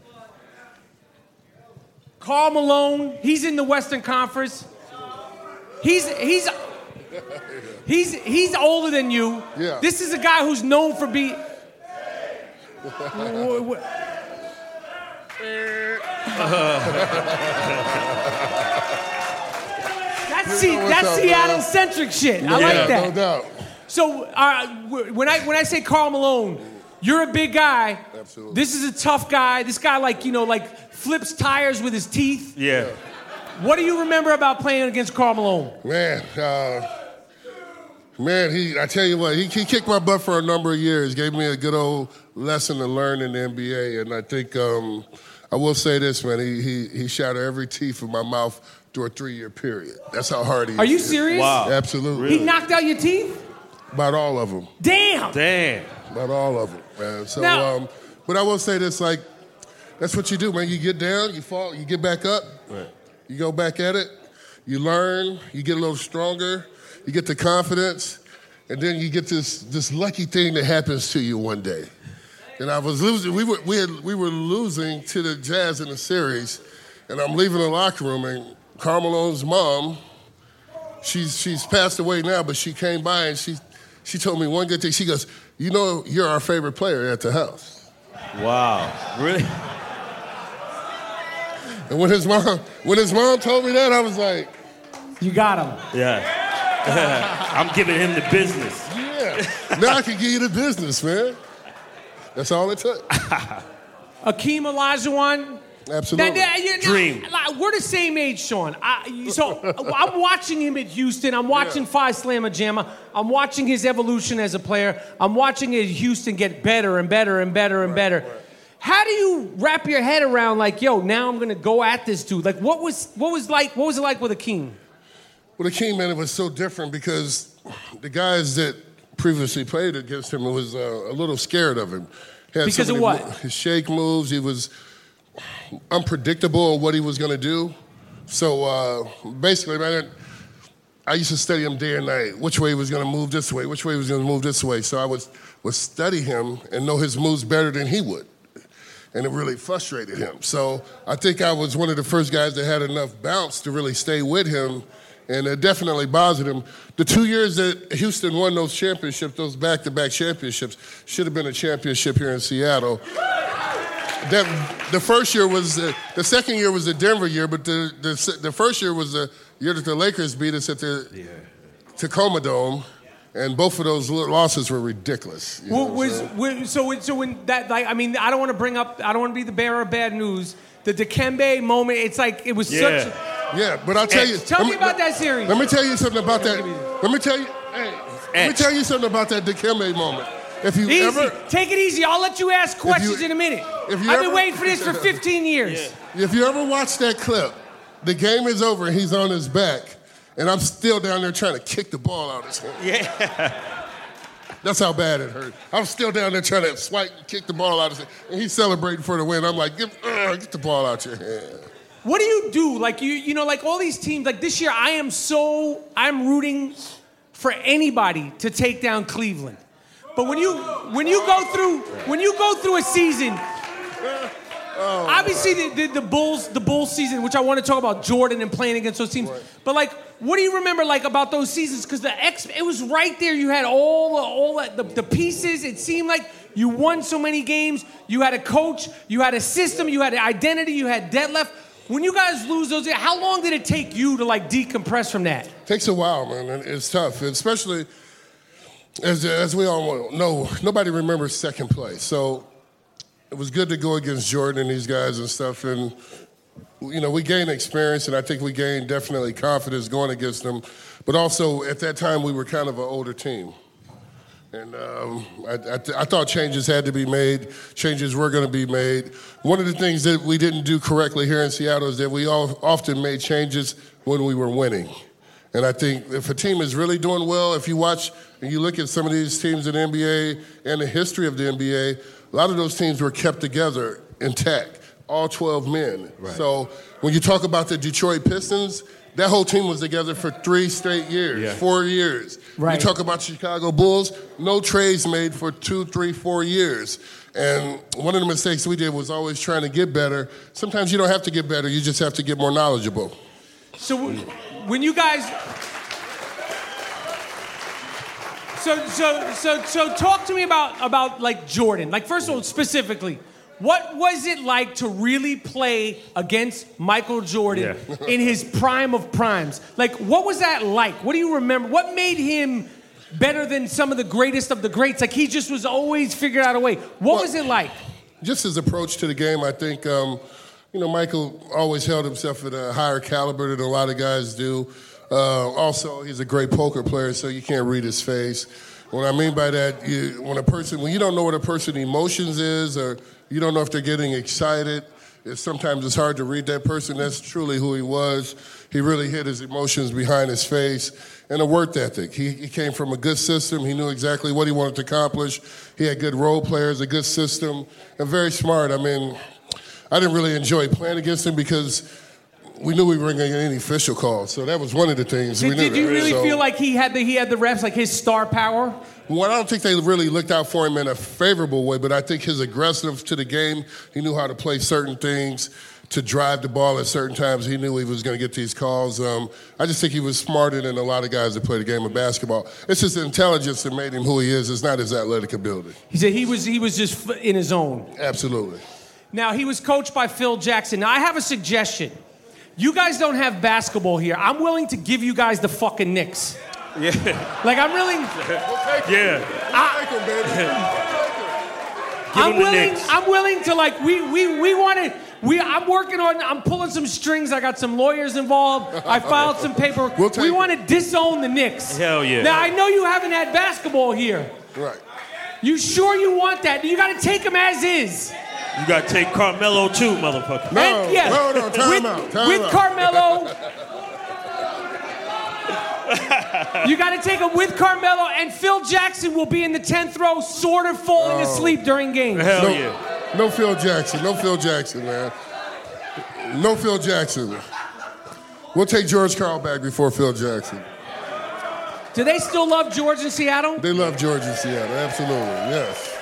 Karl Malone. He's in the Western Conference. He's he's he's he's older than you. Yeah. This is a guy who's known for being. That's Se- what's that's up, Seattle centric shit. I like Yeah, that. no doubt. So uh, w- when I when I say Karl Malone, you're a big guy. Absolutely. This is a tough guy. This guy like you know like flips tires with his teeth. Yeah. What do you remember about playing against Karl Malone? Man, uh, man, he. I tell you what, he, he kicked my butt for a number of years. Gave me a good old lesson to learn in the N B A, and I think um, I will say this, man. He he he shattered every teeth in my mouth through a three-year period. That's how hard he is. Are you serious? Wow. Absolutely. He knocked out your teeth? About all of them. Damn. Damn. About all of them, man. So, Now- um, but I will say this, like, that's what you do, man. You get down, you fall, you get back up, Right. you go back at it, you learn, you get a little stronger, you get the confidence, and then you get this this lucky thing that happens to you one day. And I was losing, we were we had, we were losing to the Jazz in the series, and I'm leaving the locker room, and Karl Malone's mom, she's she's passed away now, but she came by and she she told me one good thing. She goes, "You know, you're our favorite player at the house." Wow. Really? And when his mom, when his mom told me that, I was like, you got him. Yeah. I'm giving him the business. Yeah. Now I can give you the business, man. That's all it took. Akeem Olajuwon. Absolutely. That, that, you know, Dream. Like, we're the same age, Sean. I, so I'm watching him at Houston. I'm watching Yeah. Phi Slamma Jamma. I'm watching his evolution as a player. I'm watching it Houston get better and better and better and better. How do you wrap your head around like, yo, now I'm gonna go at this dude? Like, what was what was like? What was it like with Akeem? With Akeem, man, it was so different because the guys that previously played against him was uh, a little scared of him. He had Because so of many what? mo- His shake moves. He was unpredictable on what he was going to do. So uh, basically, man, I used to study him day and night. Which way he was going to move this way? Which way he was going to move this way? So I would would study him and know his moves better than he would. And it really frustrated him. So I think I was one of the first guys that had enough bounce to really stay with him, and it definitely bothered him. The two years that Houston won those championships, those back-to-back championships, should have been a championship here in Seattle. That, the first year was, uh, the second year was the Denver year, but the, the, the first year was the year that the Lakers beat us at the yeah. Tacoma Dome. And both of those losses were ridiculous. You Well, know, was, so. was so so when that like I mean I don't want to bring up I don't want to be the bearer of bad news. The Dikembe moment, it's like it was Yeah. such. A, Yeah, but I'll tell you. Tell let me about that series. Let me tell you something about that. Let me tell you. Hey, let me tell you something about that Dikembe moment. If you Easy. ever, Take it easy. I'll let you ask questions you- in a minute. if I've you been ever- waiting for this for fifteen years. if you ever watch that clip, the game is over and he's on his back, and I'm still down there trying to kick the ball out of his hand. Yeah. That's how bad it hurt. I'm still down there trying to swipe and kick the ball out of his hand, and he's celebrating for the win. I'm like, get, uh, get the ball out your hand. What do you do? Like you, you know, like all these teams. Like this year, I am so I'm rooting for anybody to take down Cleveland. But when you when you go through when you go through a season, Oh, obviously the, the, the Bulls the Bulls season, which I want to talk about Jordan and playing against those teams. Right. But like, what do you remember like about those seasons? Because the X, it was right there. You had all the, all the, the the pieces. It seemed like you won so many games. You had a coach. You had a system. You had an identity. You had Detlef. When you guys lose those, how long did it take you to like decompress from that? Takes a while, man. and It's tough, especially as as we all know. Nobody remembers second place, so it was good to go against Jordan and these guys and stuff. And you know, we gained experience, and I think we gained definitely confidence going against them. But also at that time, we were kind of an older team. And um, I, I, th- I thought changes had to be made. Changes were going to be made. One of the things that we didn't do correctly here in Seattle is that we all often made changes when we were winning. And I think if a team is really doing well, if you watch and you look at some of these teams in the N B A and the history of the N B A, a lot of those teams were kept together intact, all twelve men. Right. So when you talk about the Detroit Pistons, that whole team was together for three straight years, yeah. four years. Right. You talk about Chicago Bulls, no trades made for two, three, four years. And one of the mistakes we did was always trying to get better. Sometimes you don't have to get better, you just have to get more knowledgeable. So when you guys, so so so so talk to me about about like Jordan. Like first of all, specifically, what was it like to really play against Michael Jordan Yeah. in his prime of primes? Like, what was that like? What do you remember? What made him better than some of the greatest of the greats? Like, he just was always figured out a way. What Well, was it like? Just his approach to the game, I think, um, you know, Michael always held himself at a higher caliber than a lot of guys do. Uh, also, he's a great poker player, so you can't read his face. What I mean by that, you, when a person, when you don't know what a person's emotions is, or you don't know if they're getting excited, it's, sometimes it's hard to read that person. That's truly who he was. He really hid his emotions behind his face, and a work ethic. He, he came from a good system. He knew exactly what he wanted to accomplish. He had good role players, a good system, and very smart. I mean, I didn't really enjoy playing against him because we knew we weren't going to get any official calls. So that was one of the things Did, we knew. did you really So- feel like he had the he had the reps, like his star power? Well, I don't think they really looked out for him in a favorable way, but I think his aggressiveness to the game, he knew how to play certain things, to drive the ball at certain times. He knew he was going to get these calls. Um, I just think he was smarter than a lot of guys that play the game of basketball. It's his intelligence that made him who he is. It's not his athletic ability. He said he was he was just f- in his own. Absolutely. Now, he was coached by Phil Jackson. Now, I have a suggestion. You guys don't have basketball here. I'm willing to give you guys the fucking Knicks. Yeah. Like, I'm really... Yeah. I, Take 'em, baby. I'm him the willing. Knicks. I'm willing to like. We we we want to. We. I'm working on. I'm pulling some strings. I got some lawyers involved. I filed some paperwork. We'll take we it. want to disown the Knicks. Hell yeah. Now I know you haven't had basketball here. Right. You sure you want that? You got to take them as is. You got to take Carmelo too, motherfucker. No, And, yeah, no, no, time with, out, time with out. Carmelo. You got to take him with Carmelo, and Phil Jackson will be in the tenth row, sort of falling Oh. asleep during games. Hell No, yeah. no Phil Jackson. No Phil Jackson, man. No Phil Jackson. We'll take George Karl back before Phil Jackson. Do they still love George in Seattle? They love George in Seattle. Absolutely, yes.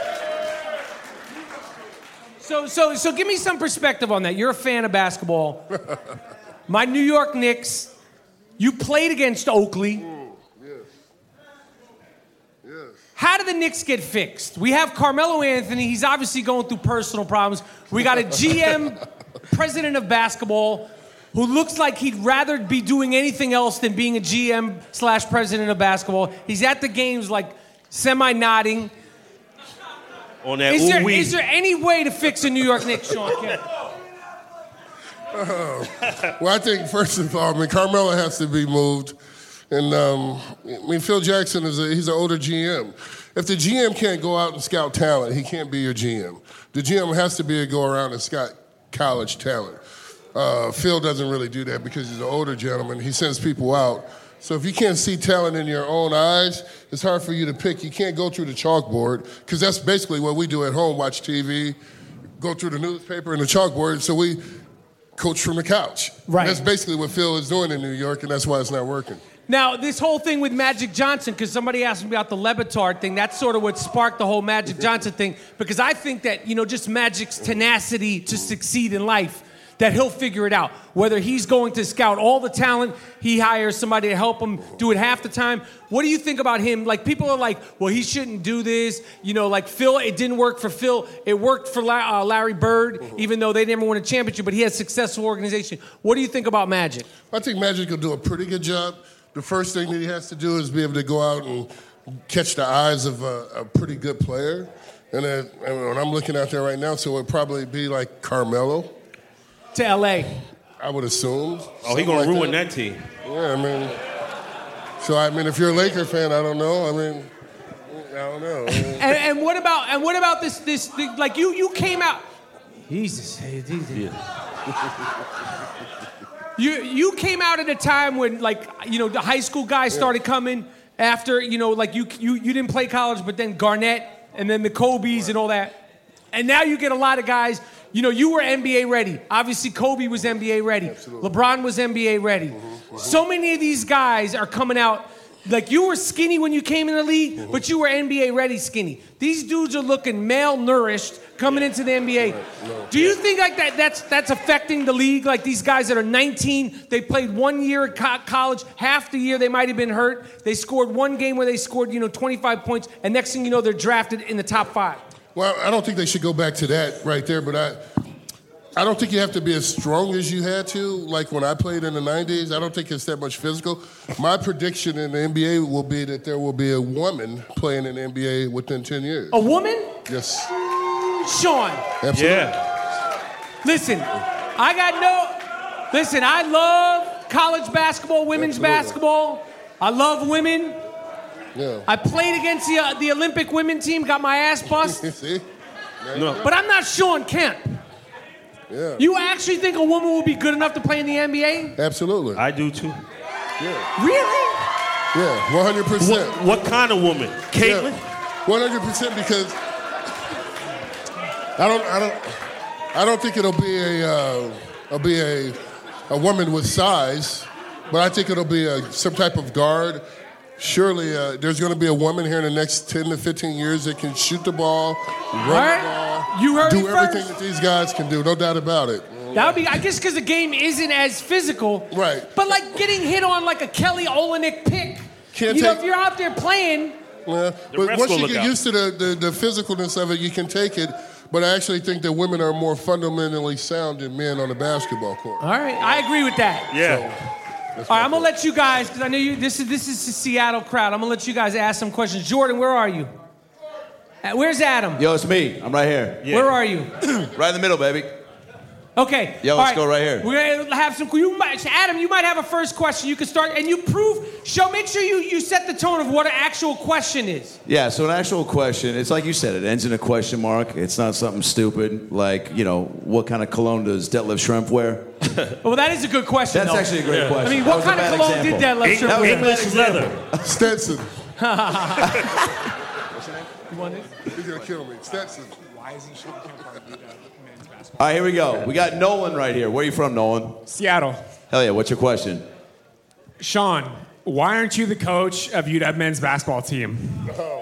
So, so, so, give me some perspective on that. You're a fan of basketball. My New York Knicks. You played against Oakley. Yes. Yes. How did the Knicks get fixed? We have Carmelo Anthony. He's obviously going through personal problems. We got a G M, president of basketball, who looks like he'd rather be doing anything else than being a G M slash president of basketball. He's at the games like semi-nodding. On that Is there, ooh-wee. is there any way to fix a New York Knicks, Sean Kemp? Uh, well, I think first of all, I mean, Carmelo has to be moved, and um, I mean, Phil Jackson is a, he's an older G M. If the G M can't go out and scout talent, he can't be your G M. The G M has to be able to go around and scout college talent. Uh, Phil doesn't really do that because he's an older gentleman. He sends people out. So if you can't see talent in your own eyes, it's hard for you to pick. You can't go through the chalkboard, because that's basically what we do at home: watch T V, go through the newspaper and the chalkboard. So we coach from the couch. Right. That's basically what Phil is doing in New York, and that's why it's not working. Now, this whole thing with Magic Johnson, because somebody asked me about the Le Batard thing, that's sort of what sparked the whole Magic Johnson thing, because I think that, you know, just Magic's tenacity to succeed in life, that he'll figure it out. Whether he's going to scout all the talent, he hires somebody to help him do it half the time. What do you think about him? Like, people are like, well, he shouldn't do this. You know, like Phil, it didn't work for Phil. It worked for La- uh, Larry Bird, even though they never won a championship, but he has a successful organization. What do you think about Magic? I think Magic will do a pretty good job. The first thing that he has to do is be able to go out and catch the eyes of a, a pretty good player. And, then, and when I'm looking out there right now, so it would probably be like Carmelo. To L A. I would assume. Oh, he gonna ruin that team. Yeah, I mean, so I mean, if you're a Laker fan, I don't know. I mean, I don't know. I mean, And, and what about and what about this this thing, like you you came out Jesus, hey, Jesus. you you came out at a time when, like, you know, the high school guys started coming after, you know, like you you you didn't play college, but then Garnett and then the Kobe's and all that, and now you get a lot of guys. You know, you were N B A ready. Obviously, Kobe was N B A ready. Absolutely. LeBron was N B A ready. Mm-hmm. So many of these guys are coming out. Like, you were skinny when you came in the league, Mm-hmm. but you were N B A ready skinny. These dudes are looking malnourished coming into the N B A. Do you think like that? That's that's affecting the league? Like, these guys that are nineteen, they played one year at co- college. Half the year they might have been hurt. They scored one game where they scored, you know, twenty-five points, and next thing you know, they're drafted in the top five. well, I don't think they should go back to that right there, but I, I don't think you have to be as strong as you had to. Like when I played in the nineties, I don't think it's that much physical. My prediction in the N B A will be that there will be a woman playing in the N B A within ten years. A woman? Yes, Sean, absolutely. Yeah. listen, I got no. Listen, I love college basketball, women's Absolutely. basketball. I love women. Yeah. I played against the, uh, the Olympic women team, got my ass bust. See? No. But I'm not Sean Kemp. Yeah. You actually think a woman will be good enough to play in the N B A? Absolutely. I do too. Really? Yeah, one hundred percent. What, what kind of woman? Caitlyn? one hundred percent because I don't, I don't, I don't think it'll be a, uh, it'll be a, a woman with size, but I think it'll be a, some type of guard. Surely, uh, there's going to be a woman here in the next ten to fifteen years that can shoot the ball, run All right. the ball, You heard do it everything first. that these guys can do. No doubt about it. That would be, I guess, because the game isn't as physical. Right. But like getting hit on like a Kelly Olynyk pick. Can't you know, take- if you're out there playing, Yeah, The but refs once will you look get out. used to the, the, the physicalness of it, you can take it. but I actually think that women are more fundamentally sound than men on the basketball court. All right, I agree with that. Yeah. So, All right, I'm gonna let you guys, because I know you. This is this is the Seattle crowd. I'm gonna let you guys ask some questions. Jordan, where are you? Uh, Where's Adam? Yo, it's me. I'm right here. Yeah. Where are you? Right in the middle, baby. Okay. Yo, all let's go right here. We're gonna have some. You might, Adam, you might have a first question. You can start, and you prove. Show. Make sure you you set the tone of what an actual question is. Yeah, so an actual question, it's like you said, it ends in a question mark. It's not something stupid like, you know, what kind of cologne does Detlef Schrempf wear? Well, that is a good question. That's though. actually a great Yeah. question. I mean, That what was a kind of bad cologne example. did Detlef Eng- Schrempf wear? English leather. Stetson. You want this? He's gonna kill me. Stetson. Why isn't Sean Kemp part of the men's basketball? All right, here we go. We got Nolan right here. Where are you from, Nolan? Seattle. Hell yeah, what's your question? Sean, why aren't you the coach of U W men's basketball team? Oh,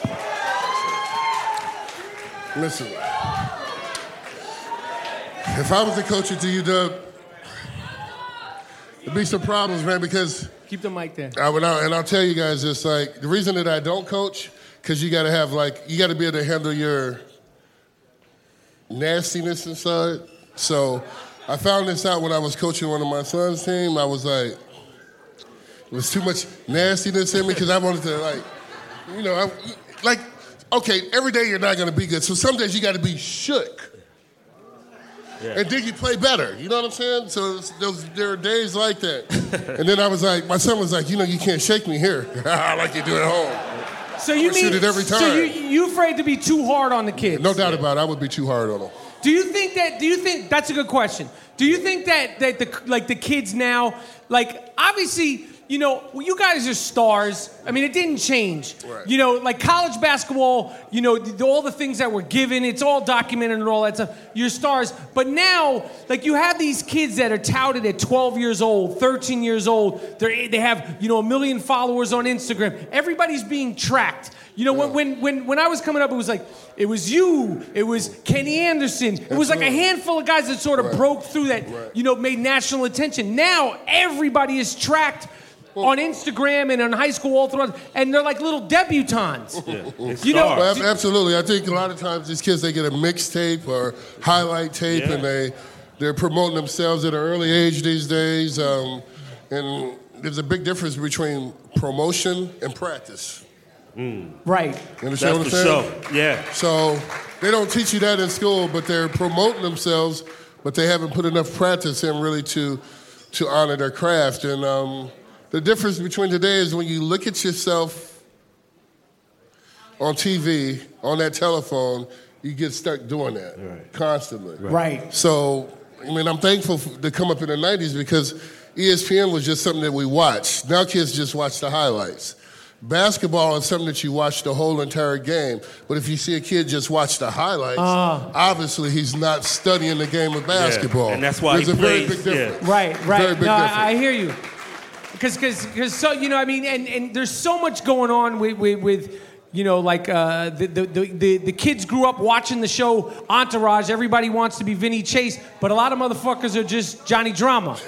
man. Listen. If I was the coach at the U W, there'd be some problems, man, because Keep the mic there. I would, and I'll tell you guys this, like, the reason that I don't coach, because you got to have, like, you got to be able to handle your nastiness inside. So I found this out when I was coaching one of my son's team. I was like, it was too much nastiness in me because I wanted to, like, you know, I, like, okay, every day you're not going to be good. So some days you got to be shook. Yeah. And then you play better. You know what I'm saying? So those, there are days like that. And then I was like, my son was like, you know, you can't shake me here. like you do at home. So you I mean shoot it every time. So you you afraid to be too hard on the kids? No doubt about it. I would be too hard on them. Do you think that? Do you think that's a good question? Do you think that that the like the kids now, like obviously, you know, well, you guys are stars. I mean, it didn't change. Right. You know, like college basketball, you know, the, all the things that were given, it's all documented and all that stuff. You're stars. But now, like you have these kids that are touted at twelve years old, thirteen years old. They they have, you know, a million followers on Instagram. Everybody's being tracked. You know, Yeah. when, when when I was coming up, it was like, it was you, it was Kenny Anderson. It was like a Absolutely. handful of guys that sort of Right. broke through that, Right. you know, made national attention. Now everybody is tracked on Instagram and on high school all throughout, and they're like little debutantes. It's You know, stars. Well, ab- absolutely. I think a lot of times these kids, they get a mixtape or highlight tape, Yeah. and they, they're promoting themselves at an early age these days. Um, and there's a big difference between promotion and practice. Right. You understand That's what I'm for saying? sure. Yeah. So they don't teach you that in school, but they're promoting themselves, but they haven't put enough practice in really to to honor their craft. And um, the difference between today is when you look at yourself on T V, on that telephone, you get stuck doing that Right. constantly. Right. So, I mean, I'm thankful f- to come up in the nineties because E S P N was just something that we watched. Now kids just watch the highlights. Basketball is something that you watch the whole entire game. But if you see a kid just watch the highlights, obviously he's not studying the game of basketball. And that's why There's he a very plays, big difference. yeah. Right, Very right. big No, difference. I, I hear you. Because, because, because, so you know, I mean, and, and there's so much going on with, with, with you know, like uh, the, the, the, the the kids grew up watching the show Entourage. Everybody wants to be Vinny Chase, but a lot of motherfuckers are just Johnny Drama.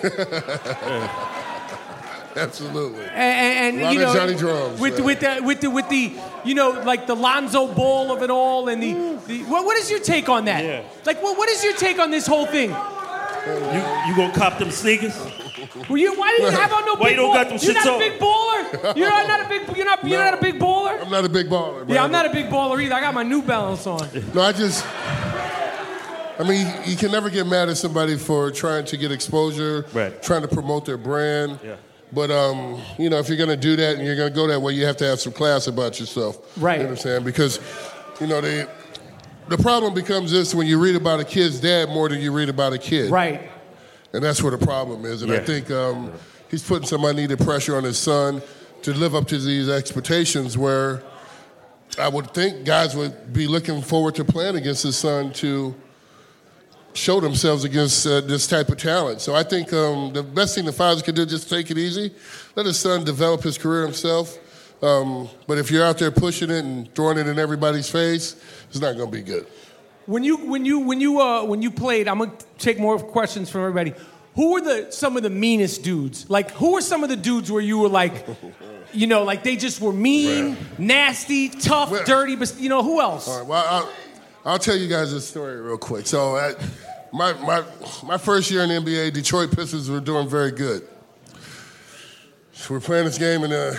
Absolutely. And, and A lot you of know, Johnny Drums, with yeah. with the with the with the you know, like the Lonzo Ball of it all, and the, the what, what is your take on that? Yeah. Like, what what is your take on this whole thing? You you gonna cop them sneakers? Well, you, why do you have on no Why big you don't ball? got them You're shits not on? a big baller. You're not, not a big. You're not. You're No. not a big baller. I'm not a big baller, man. Yeah, I'm not a big baller either. I got my New Balance on. No, I just, I mean, you can never get mad at somebody for trying to get exposure, Right. trying to promote their brand. Yeah. But, um, you know, if you're going to do that and you're going to go that way, you have to have some class about yourself. Right. You understand? Because, you know, the, the problem becomes this when you read about a kid's dad more than you read about a kid. Right. And that's where the problem is. And I Yeah. think um, he's putting some unneeded pressure on his son to live up to these expectations where I would think guys would be looking forward to playing against his son to show themselves against uh, this type of talent. So I think um, the best thing the fathers can do is just take it easy. Let his son develop his career himself. Um, but if you're out there pushing it and throwing it in everybody's face, it's not going to be good. When you when you when you uh when you played, I'm gonna take more questions from everybody. Who were the some of the meanest dudes? Like, who were some of the dudes where you were like, you know, like they just were mean, Right. nasty, tough, Well- dirty, but you know, who else? All right, well, I'll tell you guys this story real quick. So, at my my my first year in the N B A, Detroit Pistons were doing very good. So we're playing this game, and uh,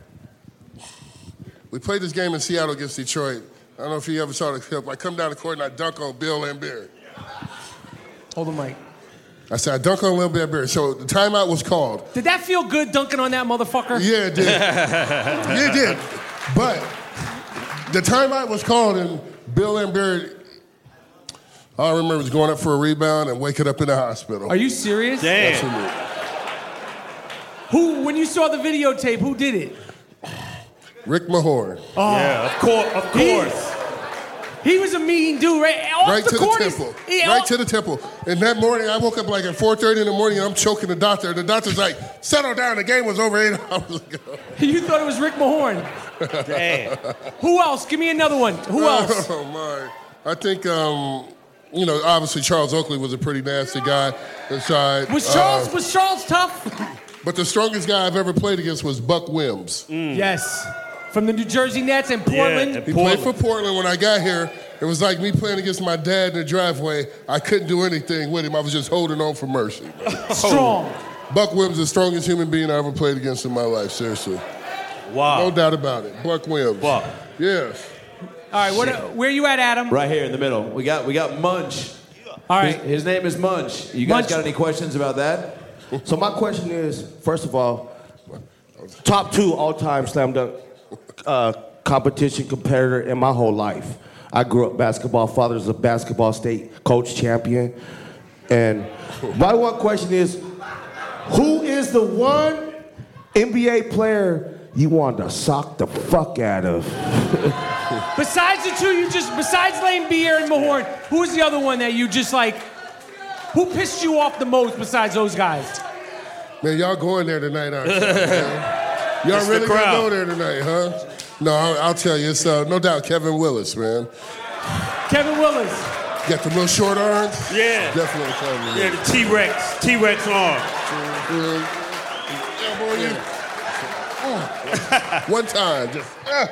we played this game in Seattle against Detroit. I don't know if you ever saw the clip. I come down the court and I dunk on Bill Laimbeer. Hold the mic. I said, I dunk on Lil Bit Bear. So the timeout was called. Did that feel good dunking on that motherfucker? Yeah, it did. Yeah, it did. But the timeout was called, and Bill Laimbeer, all I remember was going up for a rebound and waking up in the hospital. Are you serious? Damn. Absolutely. Who, when you saw the videotape, who did it? Rick Mahorn. Oh. Yeah, of course, of course. He, he was a mean dude, right? Off Right the to court the is- temple. he- Right off- to the temple. And that morning, I woke up like at four thirty in the morning, and I'm choking the doctor. The doctor's like, settle down, the game was over eight hours ago. You thought it was Rick Mahorn. Damn. Who else? Give me another one. Who else? Oh, my. I think, um, you know, obviously Charles Oakley was a pretty nasty guy inside. Was Charles, Uh, was Charles tough? but the strongest guy I've ever played against was Buck Wims. Yes. From the New Jersey Nets and Portland. Yeah, and He Portland. played for Portland when I got here. It was like me playing against my dad in the driveway. I couldn't do anything with him. I was just holding on for mercy. Strong. Buck Wims, the strongest human being I ever played against in my life, seriously. Wow. No doubt about it. Buck Wims. Buck. Yes. All right, what, where you at, Adam? Right here in the middle. We got we got Munch. All right. His, his name is Munch. You guys Munch. got any questions about that? So my question is, first of all, top two all-time slam dunk uh, competition competitor in my whole life. I grew up basketball. Father's a basketball state coach champion. And my one question is, who is the one N B A player you want to sock the fuck out of? Besides the two you just, besides Laimbeer and Mahorn, who's the other one that you just like, who pissed you off the most besides those guys? Man, y'all going there tonight, aren't you? man? Y'all It's the really gonna crowd. go there tonight, huh? No, I'll, I'll tell you. It's uh, no doubt Kevin Willis, man. Kevin Willis. Got the little short arms. Yeah. Definitely Kevin Willis. Yeah, the T-Rex. T-Rex arm. Yeah, boy, you- Oh. One time, just ah,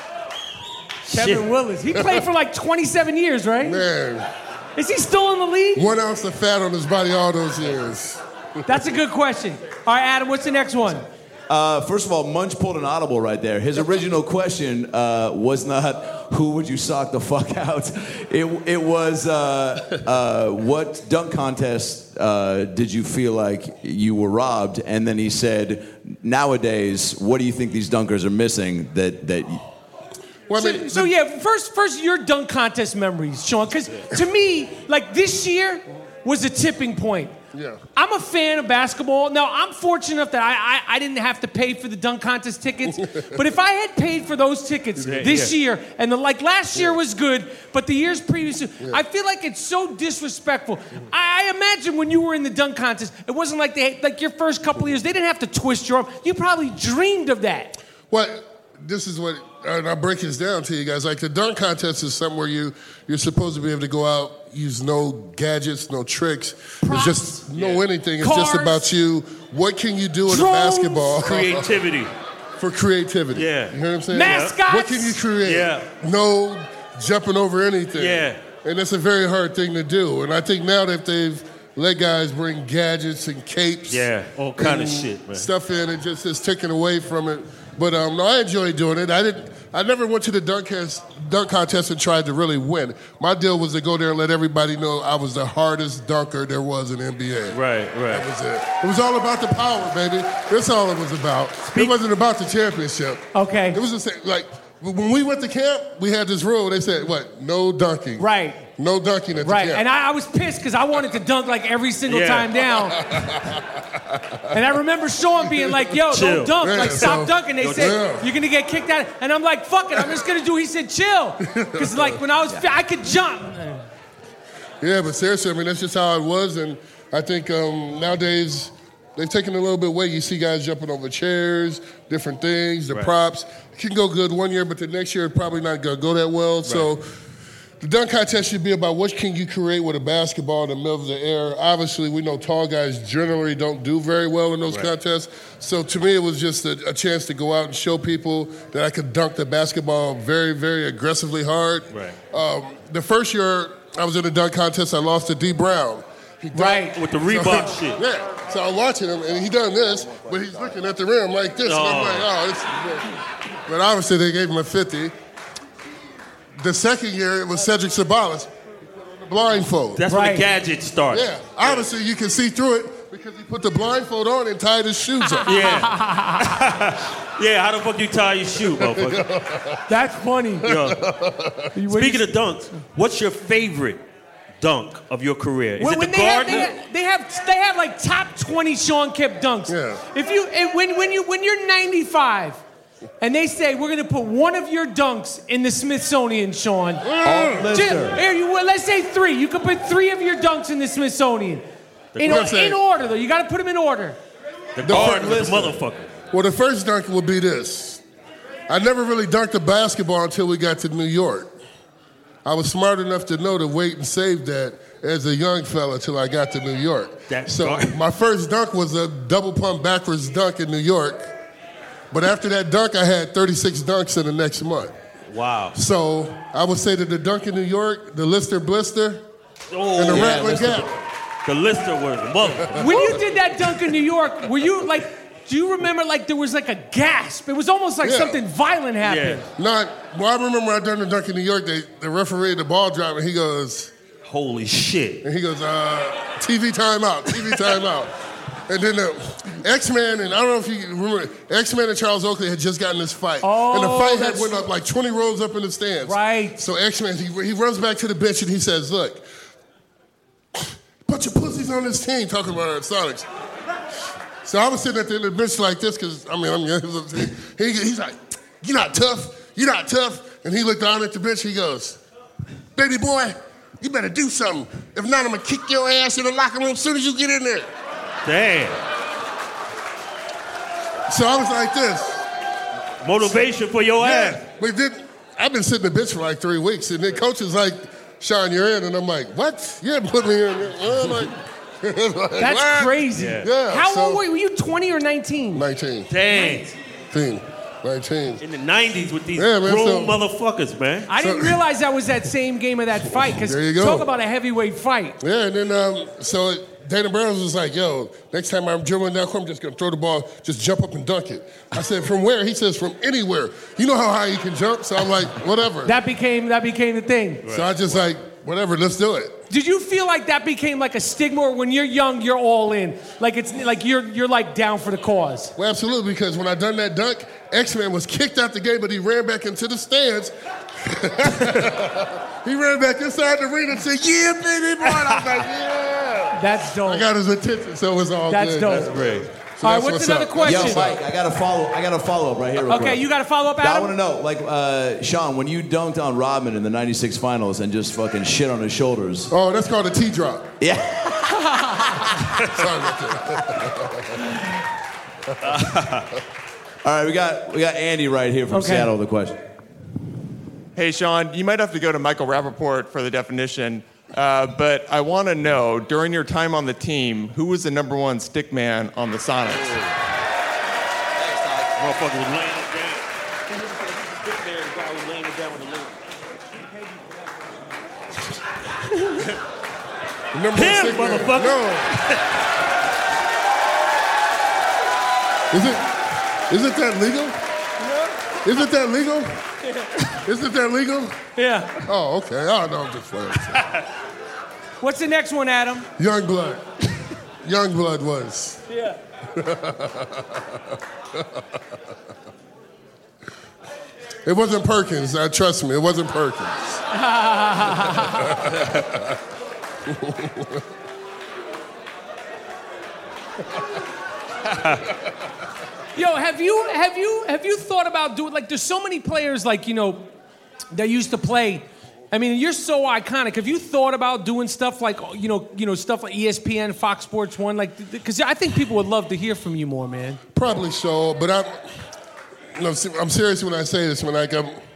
Kevin Shit. Willis. He played for like twenty-seven years, right? man. Is he still in the league? One ounce of fat on his body all those years. That's a good question. All right, Adam, what's the next one? Uh, first of all, Munch pulled an audible right there. His original question uh, was not who would you sock the fuck out. It it was uh, uh, what dunk contest uh, did you feel like you were robbed? And then he said, nowadays, what do you think these dunkers are missing that that? Well, I So, mean, so yeah, first, first your dunk contest memories, Sean, because to me, like this year was a tipping point. Yeah. I'm a fan of basketball. Now, I'm fortunate enough that I, I, I didn't have to pay for the dunk contest tickets. But if I had paid for those tickets Yeah, this yeah. year, and the, like last year was good, but the years previous, I feel like it's so disrespectful. I, I imagine when you were in the dunk contest, it wasn't like they like your first couple of years. They didn't have to twist your arm. You probably dreamed of that. what this is what, and I'll break this down to you guys. Like the dunk contest is somewhere you you're supposed to be able to go out, use no gadgets, no tricks. Props. It's just no anything. It's Cars. just about you. What can you do in a Drones. basketball? Creativity. For creativity. Yeah. You hear what I'm saying? Mascots. What can you create? Yeah. No jumping over anything. Yeah. And that's a very hard thing to do. And I think now that they've let guys bring gadgets and capes. Yeah, all kind of and shit, man. Stuff in, it just is taken away from it. But um, no, I enjoy doing it. I didn't. I never went to the dunk, cast, dunk contest and tried to really win. My deal was to go there and let everybody know I was the hardest dunker there was in the N B A. Right, That right. was it. It was all about the power, baby. That's all it was about. It wasn't about the championship. Okay. It was the same. Like when we went to camp, we had this rule. They said, "What? No dunking." Right. No dunking at the Right, camp. and I, I was pissed because I wanted to dunk like every single Yeah. time down. And I remember Sean being like, yo, Chill. don't dunk, Yeah, like stop so- dunking. They said, Yeah. you're gonna get kicked out. And I'm like, fuck it, I'm just gonna do, he said, chill. Because like when I was, I could jump. Yeah, but seriously, I mean, that's just how it was. And I think um, nowadays they've taken it a little bit away. You see guys jumping over chairs, different things, the Right. props. It can go good one year, but the next year it's probably not going to go that well. So the dunk contest should be about what can you create with a basketball in the middle of the air. Obviously, we know tall guys generally don't do very well in those right. contests. So to me, it was just a, a chance to go out and show people that I could dunk the basketball very, very aggressively hard. Right. Um, the first year I was in the dunk contest, I lost to D. Brown. He right, with the Reebok so, shit. Yeah, so I'm watching him, and he done this, but he's looking at the rim like this, oh. and I'm like, oh, this is... But obviously, they gave him a fifty. The second year, it was Cedric Sabalas, blindfold. That's right. When the gadget started. Yeah, obviously, you can see through it because he put the blindfold on and tied his shoes up. Yeah. Yeah, how the fuck you tie your shoe, motherfucker? That's funny. Yo. Speaking of dunks, what's your favorite dunk of your career? Is when, it when the they Gardner? Have, they, have, they have they have like top twenty Sean Kemp dunks. Yeah. If you if, when when you when you're ninety-five and they say we're gonna put one of your dunks in the Smithsonian, Sean. Oh, Just, here, you, well, let's say three. You can put three of your dunks in the Smithsonian. In, in order though, you got to put them in order. The Gardner, the motherfucker. Well, the first dunk will be this. I never really dunked a basketball until we got to New York. I was smart enough to know to wait and save that as a young fella till I got to New York. That's so dark. My first dunk was a double pump backwards dunk in New York. But after that dunk, I had thirty-six dunks in the next month. Wow. So I would say that the dunk in New York, the Lister Blister, oh, and the yeah, Rattling Lister, Gap. The Lister was the motherfucker. When you did that dunk in New York, were you like, do you remember like there was like a gasp? It was almost like Yeah. something violent happened. Yeah. Not, well, I remember I done the dunk in New York, they, the referee, the ball drop, and he goes, holy shit. And he goes, uh, T V timeout, T V timeout. And then the X-Man, and I don't know if you remember, X-Man and Charles Oakley had just gotten this fight. Oh, and the fight had that's- went up like twenty rows up in the stands. Right. So X-Man, he, he runs back to the bench and he says, look, bunch of pussies on this team, talking about our Sonics. So I was sitting at the end of the bench like this, because, I mean, I'm he, he's like, you're not tough, you're not tough. And he looked down at the bench, he goes, baby boy, you better do something. If not, I'm gonna kick your ass in the locker room as soon as you get in there. Damn. So I was like this. Motivation for your yeah, ass. But then, I've been sitting the bench for like three weeks, and then coach is like, Sean, you're in. And I'm like, what? You haven't put me in. I'm like, like, That's what? crazy. Yeah. Yeah, How so- old were you? Were you twenty or nineteen? nineteen. Damn. nineteen. nineteen. In the nineties with these Yeah, man, grown so- motherfuckers, man. I didn't realize that was that same game of that fight. Because There you go. talk about a heavyweight fight. Yeah, and then, um, so Dana Burns was like, yo, next time I'm dribbling down court, I'm just going to throw the ball, just jump up and dunk it. I said, from where? He says, from anywhere. You know how high he can jump? So I'm like, whatever. That became that became the thing. So I just like, whatever, let's do it. Did you feel like that became like a stigma, or when you're young, you're all in? Like it's like you're you're like down for the cause. Well, absolutely, because when I done that dunk, X-Man was kicked out the game, but he ran back into the stands. He ran back inside the ring and said, yeah, baby boy. I was like, yeah. That's dope. I got his attention, so it was all That's good. dope. That's great. So All right, that's what's what's another up. question? Yo, Mike, I got to follow. I got to follow up right here. Real Okay, quick. you got to follow up, I Adam? want to know, like, uh, Sean, when you dunked on Rodman in the ninety-six finals and just fucking shit on his shoulders. Oh, that's called a T-drop. Yeah. Sorry about that. All right, we got we got Andy right here from Okay. Seattle with a question. Hey, Sean, you might have to go to Michael Rappaport for the definition, uh, but I want to know, during your time on the team, who was the number one stick man on the Sonics? Motherfucker was laying it down. Stick there, the guy was laying it down with the leg. The number one Him, stick man. motherfucker. No. Is it, is it that legal? Is it that legal? Is it that legal? Yeah. Oh, okay. Oh, no, I'm just playing. What's the next one, Adam? Young blood. Young blood was. Yeah. It wasn't Perkins. Uh, trust me, it wasn't Perkins. Yo, have you have you have you thought about doing, like, there's so many players, like, you know, that used to play. I mean, you're so iconic. Have you thought about doing stuff like, you know, you know, stuff like E S P N, Fox Sports One, like, because I think people would love to hear from you more, man. Probably so, but I'm, no, I'm serious when I say this. When like I'm,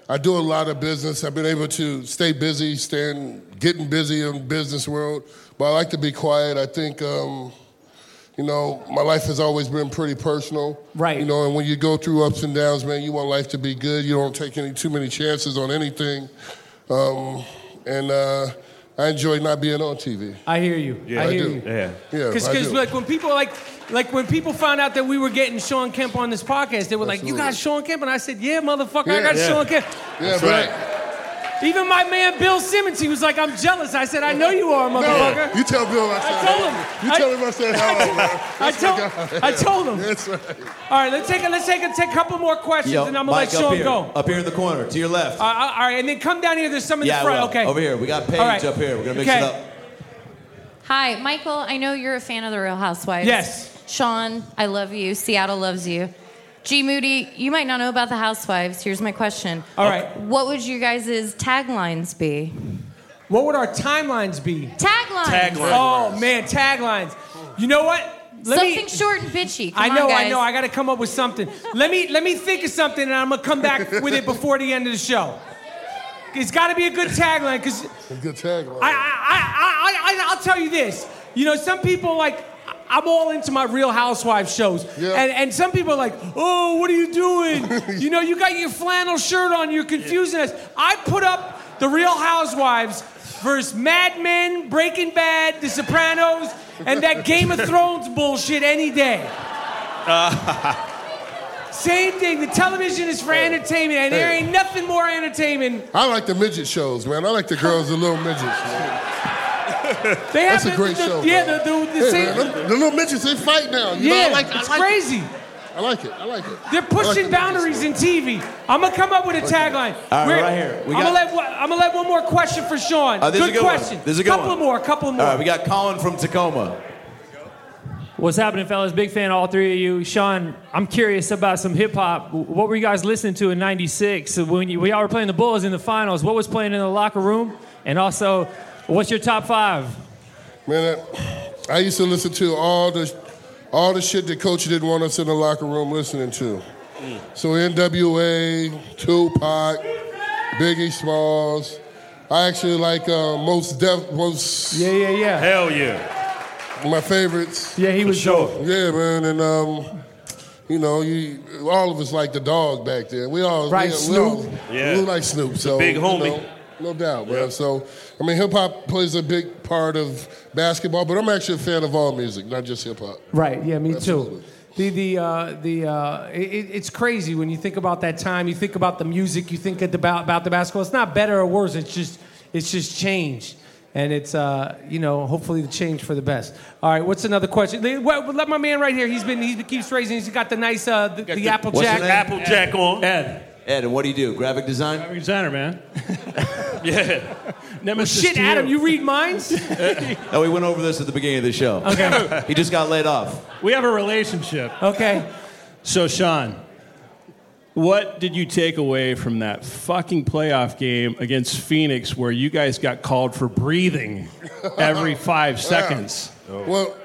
I do a lot of business. I've been able to stay busy, staying, getting busy in the business world. But I like to be quiet. I think, um, you know, my life has always been pretty personal. Right. You know, and when you go through ups and downs, man, you want life to be good. You don't take any too many chances on anything. Um, and uh, I enjoy not being on T V. I hear you. Yeah, I I hear do. you. Yeah. Yeah, Because I do. like when people like like when people found out that we were getting Sean Kemp on this podcast, they were like, "You got Sean Kemp?" And I said, "Yeah, motherfucker, I Yeah. got Yeah. Sean Kemp." Yeah, That's but right. Even my man Bill Simmons, he was like, "I'm jealous." I said, "I know you are, motherfucker." No, you tell Bill I said I told him. You I- tell him I said hello, man. I That's told, my guy. I told him. That's right. All right, let's take a let's take a, take a couple more questions, Yo, and I'm gonna Mike, let up Sean here, go. up here in the corner, to your left. Uh, all right, and then come down here. There's some in yeah, the front. well, Okay. over here. We got Paige All right. up here. We're gonna mix Okay. it up. Hi, Michael. I know you're a fan of The Real Housewives. Yes. Sean, I love you. Seattle loves you. G. Moody, you might not know about the Housewives. Here's my question. All right. What would you guys' taglines be? What would our timelines be? Taglines. Tagline. Oh man, taglines. You know what? Let me- Something short and bitchy. Come I know, on, guys. I know. I got to come up with something. Let me let me think of something, and I'm gonna come back with it before the end of the show. It's got to be a good tagline, because A good tagline. I, I, I, I, I, I'll tell you this. You know, some people like. I'm all into my Real Housewives shows, Yeah. and and some people are like, oh, what are you doing? You know, you got your flannel shirt on, you're confusing us. I put up the Real Housewives versus Mad Men, Breaking Bad, The Sopranos, and that Game of Thrones bullshit any day. Same thing. The television is for entertainment, and there Hey. ain't nothing more entertainment. I like the midget shows, man. I like the girls, the little midgets. Man. They have That's a the- great the- show. Yeah, man. the, the, the Hey, same. man, them- the little midgets, they fight now. You yeah, know, I like, it's I like crazy. It. I like it. I like it. They're I like pushing the boundaries in T V. I'm gonna come up with a tagline. All right, We're- right here. We I'm, got- gonna let, one- I'm gonna let one more question for Sean. Uh, this is good a good one. question. This is a good couple one. more. Couple more. All right, we got Colin from Tacoma. What's happening, fellas? Big fan of all three of you. Sean, I'm curious about some hip hop. What were you guys listening to in ninety-six when, you, when y'all were playing the Bulls in the finals? What was playing in the locker room? And also, what's your top five? Man, I, I used to listen to all the all the shit that Coach didn't want us in the locker room listening to. So N W A, Tupac, Biggie Smalls. I actually like uh, most def, most. Yeah, yeah, yeah. Hell yeah. My favorites. Yeah, he was sure. dope. Yeah, man, and um, you know, you all of us like the dog back there. We all Right, we, we Snoop. all, Yeah. we like Snoop. So big you homie. know, no doubt, man. So I mean, hip hop plays a big part of basketball, but I'm actually a fan of all music, not just hip hop. Right. Yeah, me Absolutely. too. The the uh, the uh, it, it's crazy when you think about that time. You think about the music. You think about about the basketball. It's not better or worse. It's just it's just changed. And it's, uh, you know, hopefully the change for the best. All right, what's another question? Well, let my man right here. He's been, he keeps raising. He's got the nice, uh, the, the, the- Applejack. what's the name? Applejack on. Ed. Ed, and what do you do? Graphic design? Graphic designer, man. Yeah. Well, Nemesis shit, to you. Adam, you read minds? Oh, we went over this at the beginning of the show. Okay. He just got laid off. We have a relationship. Okay. So, Sean, what did you take away from that fucking playoff game against Phoenix where you guys got called for breathing every five seconds? Well,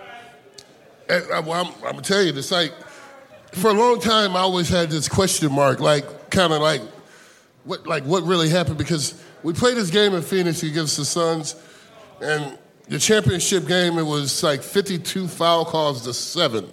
and I, well, I'm, I'm gonna tell you, it's like for a long time I always had this question mark, like kind of like what, like what really happened? Because we played this game in Phoenix against the Suns, and the championship game it was like fifty-two foul calls to seven.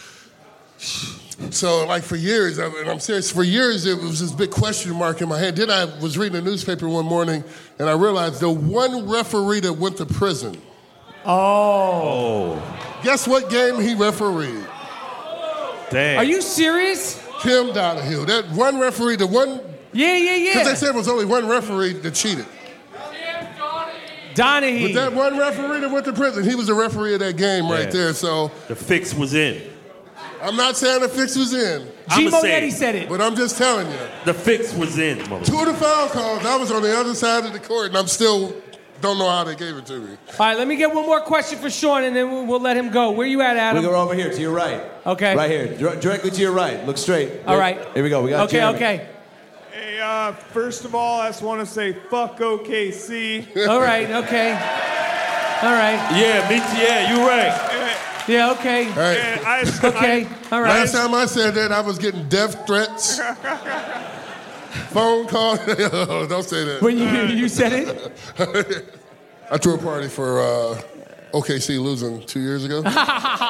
So, like, for years, I- and I'm serious, for years, it was this big question mark in my head. Then I was reading a newspaper one morning, and I realized the one referee that went to prison. Oh. Guess what game he refereed? Damn. Are you serious? Tim Donahue. That one referee, the one, Yeah, yeah, yeah. because they said it was only one referee that cheated. Donahue. But that one referee that went to prison, he was the referee of that game right Yeah. there. So The fix was in. I'm not saying the fix was in, G. I'ma say Monetti it. said it. but I'm just telling you. The fix was in, mother. Two of the foul calls, I was on the other side of the court, and I'm still don't know how they gave it to me. All right, let me get one more question for Sean, and then we'll, we'll let him go. Where you at, We Adam? go over here to your right. Okay. Right here, dir- directly to your right. Look straight. All right. Here we go. We got Okay, Jeremy. okay. Hey, uh, first of all, I just want to say fuck O K C. All right, okay. All right. Yeah, me too. Yeah, you right. Yeah, okay. All right. And I, Okay, all right. Last time I said that, I was getting death threats. phone call. Don't say that. When you you said it. I threw a party for uh, O K C losing two years ago. I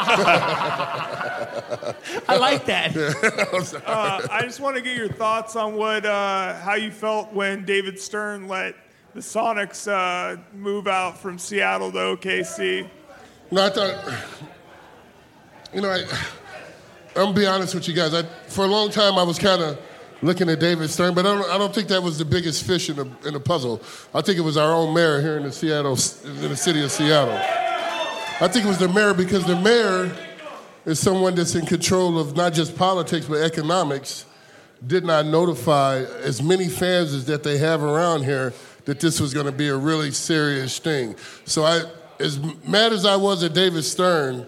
like that. uh, I just want to get your thoughts on what, uh, how you felt when David Stern let the Sonics uh, move out from Seattle to O K C. No, I thought, you know, I, I'm gonna be honest with you guys. I, for a long time, I was kind of looking at David Stern, but I don't, I don't think that was the biggest fish in the in the puzzle. I think it was our own mayor here in the Seattle, in the city of Seattle. I think it was the mayor because the mayor is someone that's in control of not just politics but economics. Did not notify as many fans as that they have around here that this was going to be a really serious thing. So I, as mad as I was at David Stern,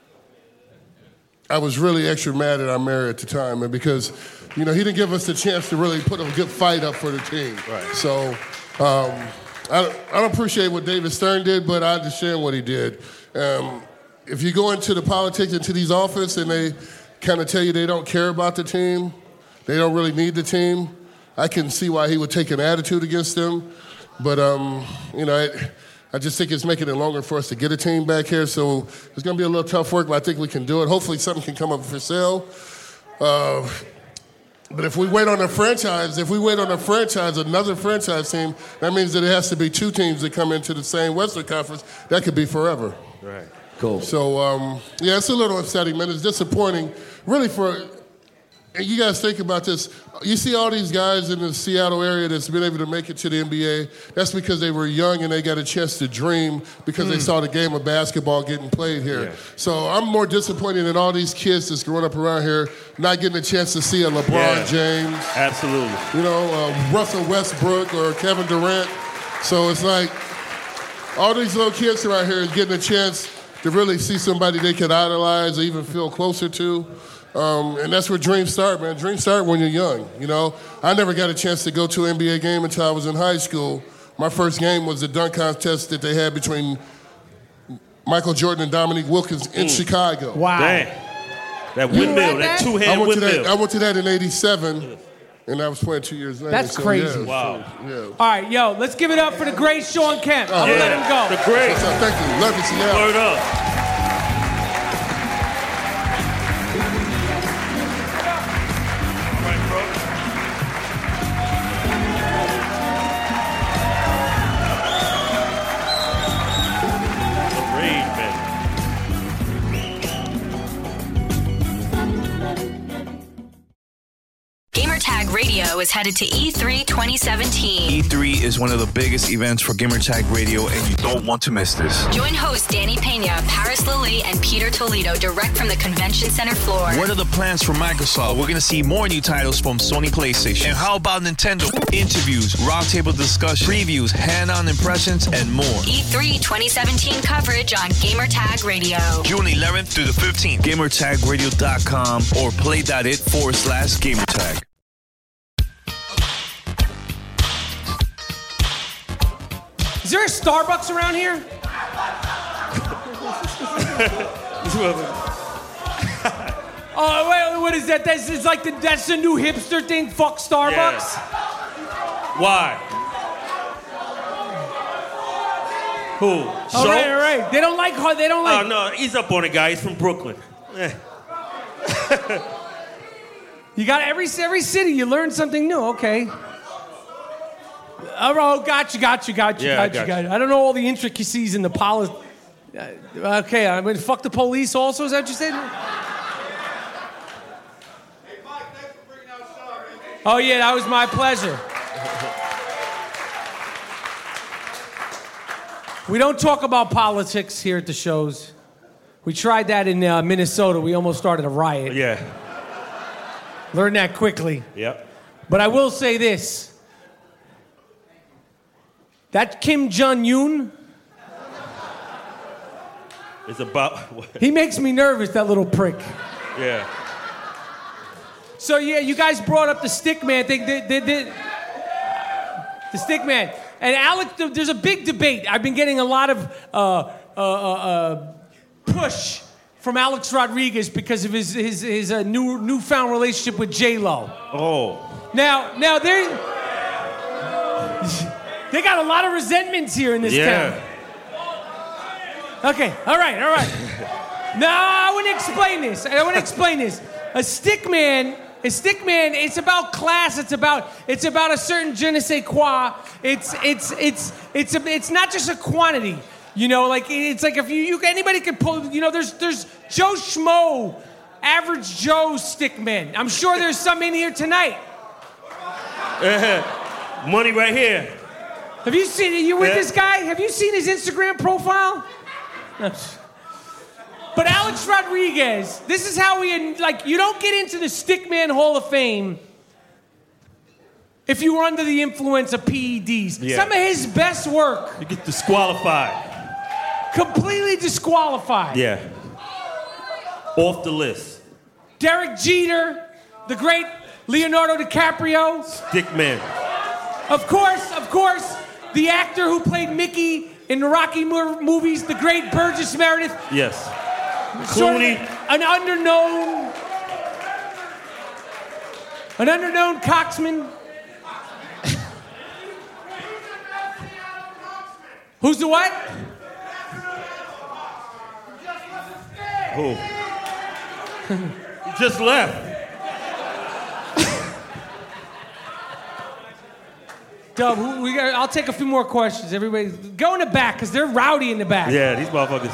I was really extra mad at our mayor at the time, and because, you know, he didn't give us the chance to really put a good fight up for the team. Right. So um, I, I don't appreciate what David Stern did, but I understand what he did. Um, if you go into the politics, into these offices, and they kind of tell you they don't care about the team, they don't really need the team, I can see why he would take an attitude against them. But, um, you know, it, I just think it's making it longer for us to get a team back here. So it's going to be a little tough work, but I think we can do it. Hopefully something can come up for sale. Uh, but if we wait on a franchise, if we wait on a franchise, another franchise team, that means that it has to be two teams that come into the same Western Conference. That could be forever. Right. Cool. So, um, yeah, it's a little upsetting, man. It's disappointing, really, for... And you guys think about this. You see all these guys in the Seattle area that's been able to make it to the N B A. That's because they were young and they got a chance to dream because mm. they saw the game of basketball getting played here. Yeah. So I'm more disappointed in all these kids that's growing up around here not getting a chance to see a LeBron yeah. James. Absolutely. You know, uh, Russell Westbrook or Kevin Durant. So it's like all these little kids around here is getting a chance to really see somebody they could idolize or even feel closer to. Um, and that's where dreams start, man. Dreams start when you're young, you know. I never got a chance to go to an N B A game until I was in high school. My first game was the dunk contest that they had between Michael Jordan and Dominique Wilkins in mm. Chicago. Wow. Dang. That windmill, that two-hand I windmill. That, I went to that in eighty-seven, and I was playing two years later. That's so, crazy. Yeah, wow. So, yeah. All right, yo, let's give it up for the great Sean Kemp. I'm yeah. going to let him go. The great. So, thank you. Love you, Seattle. Word up. Gamertag Radio is headed to E three twenty seventeen. E three is one of the biggest events for Gamertag Radio, and you don't want to miss this. Join hosts Danny Pena, Paris Lilly, and Peter Toledo direct from the convention center floor. What are the plans for Microsoft? We're going to see more new titles from Sony PlayStation. And how about Nintendo? Interviews, roundtable discussion, previews, hand-on impressions, and more. E three twenty seventeen coverage on Gamertag Radio. June eleventh through the fifteenth. Gamertag Radio dot com or play.it forward slash Gamertag. Is there a Starbucks around here? Oh, wait, what is that? That's it's like the, that's the new hipster thing. Fuck Starbucks. Yeah. Why? Who? All so? right, all right. They don't like her. They don't like. Oh no, he's up on it, guy. He's from Brooklyn. Eh. You got every every city. You learn something new. Okay. Oh, got you, got you, got you, yeah, got, got you, got you. I don't know all the intricacies in the poli. Uh, okay, I mean, fuck the police. Also, is that what you said? Hey, Mike, thanks for bringing out Sean. Oh yeah, that was my pleasure. We don't talk about politics here at the shows. We tried that in uh, Minnesota. We almost started a riot. Yeah. Learned that quickly. Yep. But I will say this. That Kim Jong-un, it's about... he makes me nervous, that little prick. Yeah. So, yeah, you guys brought up the stickman thing. The, the, the, the stickman. And, Alec, there's a big debate. I've been getting a lot of uh, uh, uh, push from Alex Rodriguez because of his his his uh, new newfound relationship with J Lo. Oh. Now now they they got a lot of resentments here in this Yeah. town. Okay, all right, all right. Now I want to explain this. I want to explain this. A stick man, a stick man. It's about class. It's about it's about a certain je ne sais quoi. It's it's it's it's a, it's not just a quantity. You know, like it's like if you, you anybody can pull. You know, there's there's Joe Schmo, average Joe stick men. I'm sure there's some in here tonight. Money right here. Have you seen you with Yeah. this guy? Have you seen his Instagram profile? But Alex Rodriguez, this is how we, like, you don't get into the Stickman Hall of Fame if you were under the influence of P E Ds. Yeah. Some of his best work. You get disqualified. Completely disqualified. Yeah. Off the list. Derek Jeter, the great Leonardo DiCaprio. Stickman. Of course, of course, the actor who played Mickey in the Rocky mo- movies, the great Burgess Meredith. Yes. Sort of Clooney. an underknown, an underknown coxman. Who's the what? Who? He just left. Dub, who- we got, I'll take a few more questions. Everybody, go in the back because they're rowdy in the back. Yeah, these motherfuckers.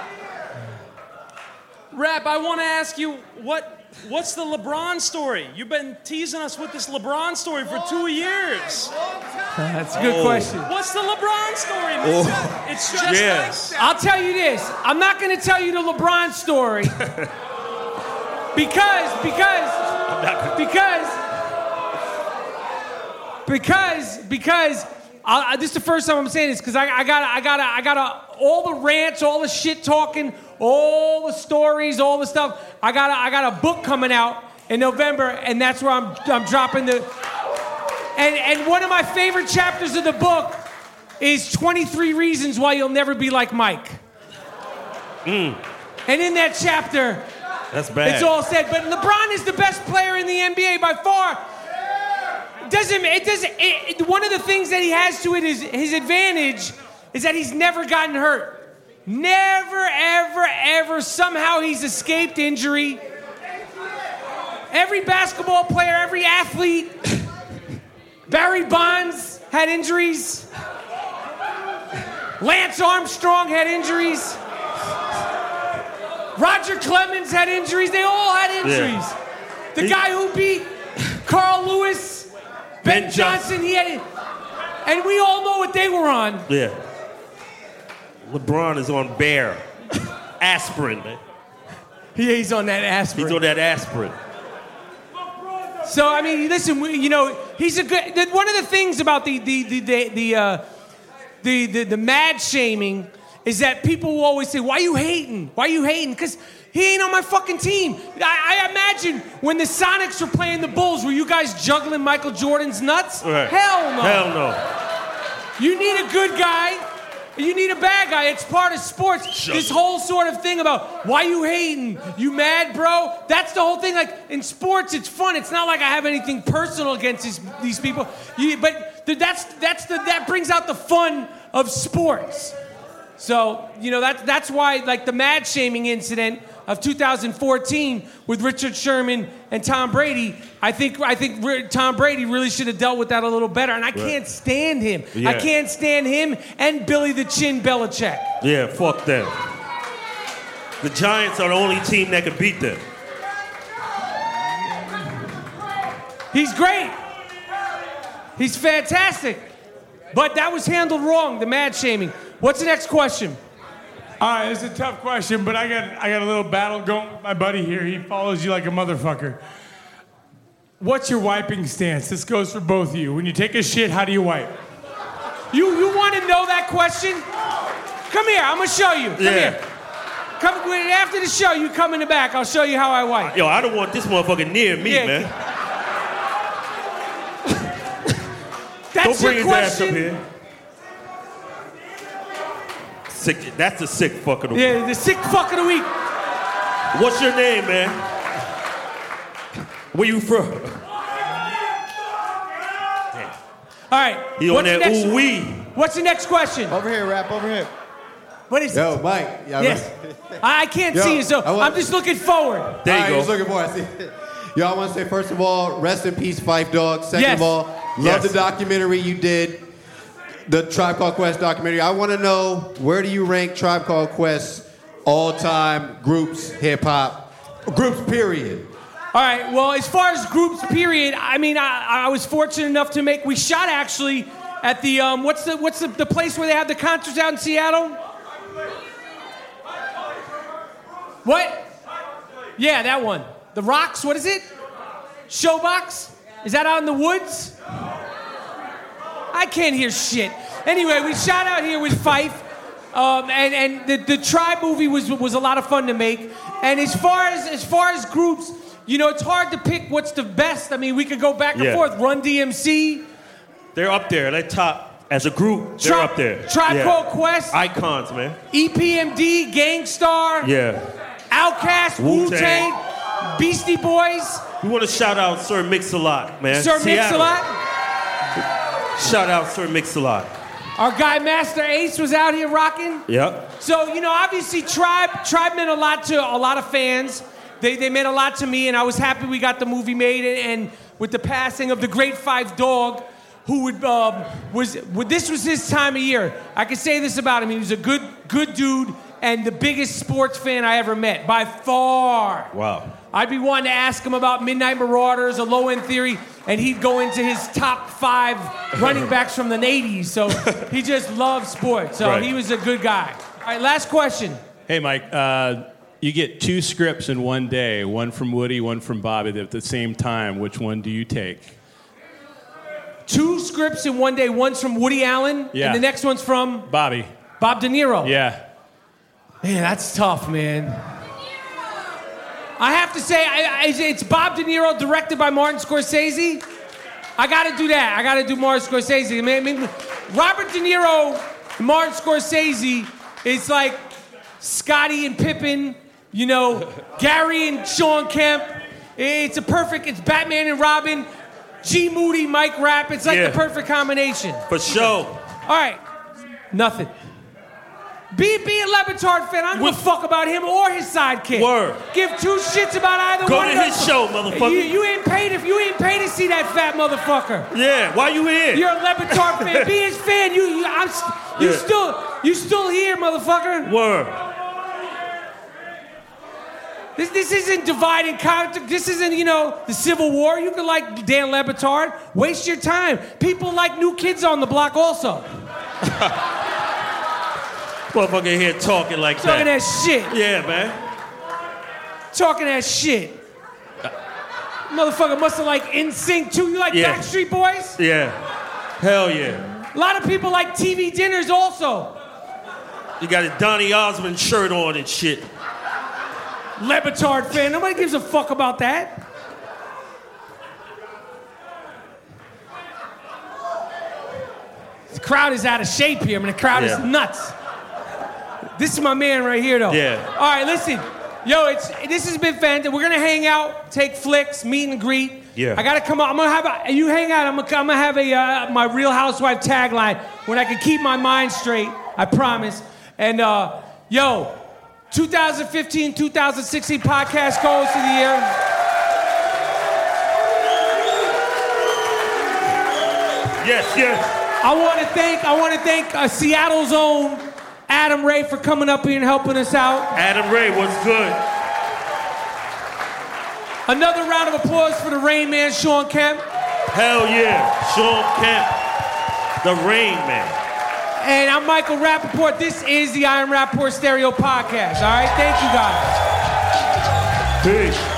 Rap, I want to ask you, what what's the LeBron story? You've been teasing us with this LeBron story for two years. That's a good Oh. question. What's the LeBron story? Oh. It's just Yes. like I'll tell you this. I'm not going to tell you the LeBron story because because because because because I, I, this is the first time I'm saying this because I, I gotta I gotta I gotta all the rants, all the shit talking, all the stories, all the stuff. I got I got a book coming out in November, and that's where I'm I'm dropping the. And and one of my favorite chapters of the book is twenty-three Reasons Why You'll Never Be Like Mike. Mm, And in that chapter, that's bad. it's all said. But LeBron is the best player in the N B A by far. It doesn't it doesn't? It, it, one of the things that he has to it is his advantage is that he's never gotten hurt. Never, ever, ever. Somehow he's escaped injury. Every basketball player, every athlete. Barry Bonds had injuries. Lance Armstrong had injuries. Roger Clemens had injuries. They all had injuries. Yeah. The He- guy who beat Carl Lewis, Ben, Ben Johnson, he had it. And we all know what they were on. Yeah. LeBron is on bear. Aspirin, man. Yeah, he's on that aspirin. He's on that aspirin. So I mean, listen, we, you know, he's a good. The, one of the things about the the the the the, uh, the the the mad shaming is that people will always say, "Why you hating? Why you hating?" Because he ain't on my fucking team. I, I imagine when the Sonics were playing the Bulls, were you guys juggling Michael Jordan's nuts? Right. Hell no. Hell no. You need a good guy. You need a bad guy. It's part of sports. This whole sort of thing about why you hating, you mad, bro? That's the whole thing. Like in sports, it's fun. It's not like I have anything personal against these, these people. You, but th- that's that's the that brings out the fun of sports. So you know that's that's why like the mad shaming incident of two thousand fourteen with Richard Sherman and Tom Brady. I think I think re- Tom Brady really should have dealt with that a little better. And I Right. can't stand him. Yeah. I can't stand him and Billy the Chin Belichick. Yeah, fuck them. The Giants are the only team that can beat them. He's great. He's fantastic. But that was handled wrong, the mad shaming. What's the next question? All right, it's a tough question, but I got I got a little battle going with my buddy here. He follows you like a motherfucker. What's your wiping stance? This goes for both of you. When you take a shit, how do you wipe? You you want to know that question? Come here, I'm gonna show you. Come Yeah. here. Come after the show. You come in the back. I'll show you how I wipe. Yo, I don't want this motherfucker near me, Yeah. man. That's Don't bring your his ass up question. here. Sick. That's the sick fuck of the week. Yeah, the sick fuck of the week. What's your name, man? Where you from? All right. He on what's the that next- ooh-wee. What's the next question? Over here, rap, over here. What is Yo, it? Mike. Yeah, Yes. I I can't Yo, see you, so I want- I'm just looking forward. There you go. Just looking forward. I see. Yo, I want to say, first of all, rest in peace, Phife Dawg. Second Yes. of all, love Yes. the documentary you did, the Tribe Called Quest documentary. I want to know, where do you rank Tribe Called Quest all-time groups, hip-hop, groups, period? All right. Well, as far as groups, period. I mean, I, I was fortunate enough to make. We shot actually at the um, what's the what's the, the place where they have the concerts out in Seattle? What? Yeah, that one. The Rocks. What is it? Showbox. Is that out in the woods? I can't hear shit. Anyway, we shot out here with Phife. Um, and and the, the Tribe movie was was a lot of fun to make. And as far as as far as groups, you know, it's hard to pick what's the best. I mean, we could go back and Yeah. forth. Run D M C, They're up there. They're top as a group. They're Tri- up there. Tribe Called Quest. Icons, man. E P M D, Gangstar, Yeah. Outkast, Wu-Tang. Wu-Tang, Beastie Boys, We want to shout out Sir Mix-a-Lot, man. Sir Seattle. Mix-a-Lot. Shout out Sir Mix-a-Lot. Our guy Master Ace was out here rocking. Yep. So, you know, obviously Tribe Tribe meant a lot to a lot of fans. They they meant a lot to me, and I was happy we got the movie made. And, and with the passing of the great Phife Dawg, who would um, was well, this was his time of year. I can say this about him: he was a good good dude and the biggest sports fan I ever met by far. Wow. I'd be wanting to ask him about Midnight Marauders or Low End Theory, and he'd go into his top five running backs from the eighties. So he just loved sports. So Right. he was a good guy. All right, last question. Hey, Mike, uh, you get two scripts in one day, one from Woody, one from Bobby at the same time. Which one do you take? Two scripts in one day. One's from Woody Allen, Yeah. and the next one's from Bobby. Bob De Niro. Yeah. Man, that's tough, man. I have to say, I, I, it's Bob De Niro, directed by Martin Scorsese. I got to do that. I got to do Martin Scorsese. Man, I mean, Robert De Niro, Martin Scorsese, it's like Scotty and Pippen, you know, Gary and Sean Kemp. It's a perfect, it's Batman and Robin, G. Moody, Mike Rapp. It's like Yeah. the perfect combination. For sure. All right, nothing. Be, be a Lebatard fan. I don't give a fuck about him or his sidekick. Word. Give two shits about either Go one to of his them. show, motherfucker. You, you ain't paid if you ain't paid to see that fat motherfucker. Yeah, why you here? You're a Lebatard fan. Be his fan. You, you, I'm, s- you Yeah. still, you still here, motherfucker. Word. This, this isn't dividing contact. This isn't, you know, the Civil War. You can like Dan Lebatard. Waste your time. People like New Kids on the Block also. Motherfucker here talking like Talking that. that shit. Yeah, man. Talking that shit. Motherfucker must have like N Sync too. You like Yeah. Backstreet Boys? Yeah. Hell yeah. A lot of people like T V dinners also. You got a Donny Osmond shirt on and shit. Lebatard fan. Nobody gives a fuck about that. The crowd is out of shape here. I mean, the crowd Yeah. is nuts. This is my man right here, though. Yeah. All right, listen. Yo, it's this has been fantastic. We're gonna hang out, take flicks, meet and greet. Yeah. I gotta come out. I'm gonna have a, you hang out. I'm gonna, I'm gonna have a uh, my Real Housewife tagline when I can keep my mind straight. I promise. And uh, yo, twenty fifteen, twenty sixteen podcast co-host of the year. Yes, yes. I want to thank I want to thank uh, Seattle's own Adam Ray for coming up here and helping us out. Adam Ray, what's good? Another round of applause for the Rain Man, Sean Kemp. Hell yeah. Sean Kemp, the Rain Man. And I'm Michael Rappaport. This is the I Am Rappaport Stereo Podcast. All right, thank you guys. Peace.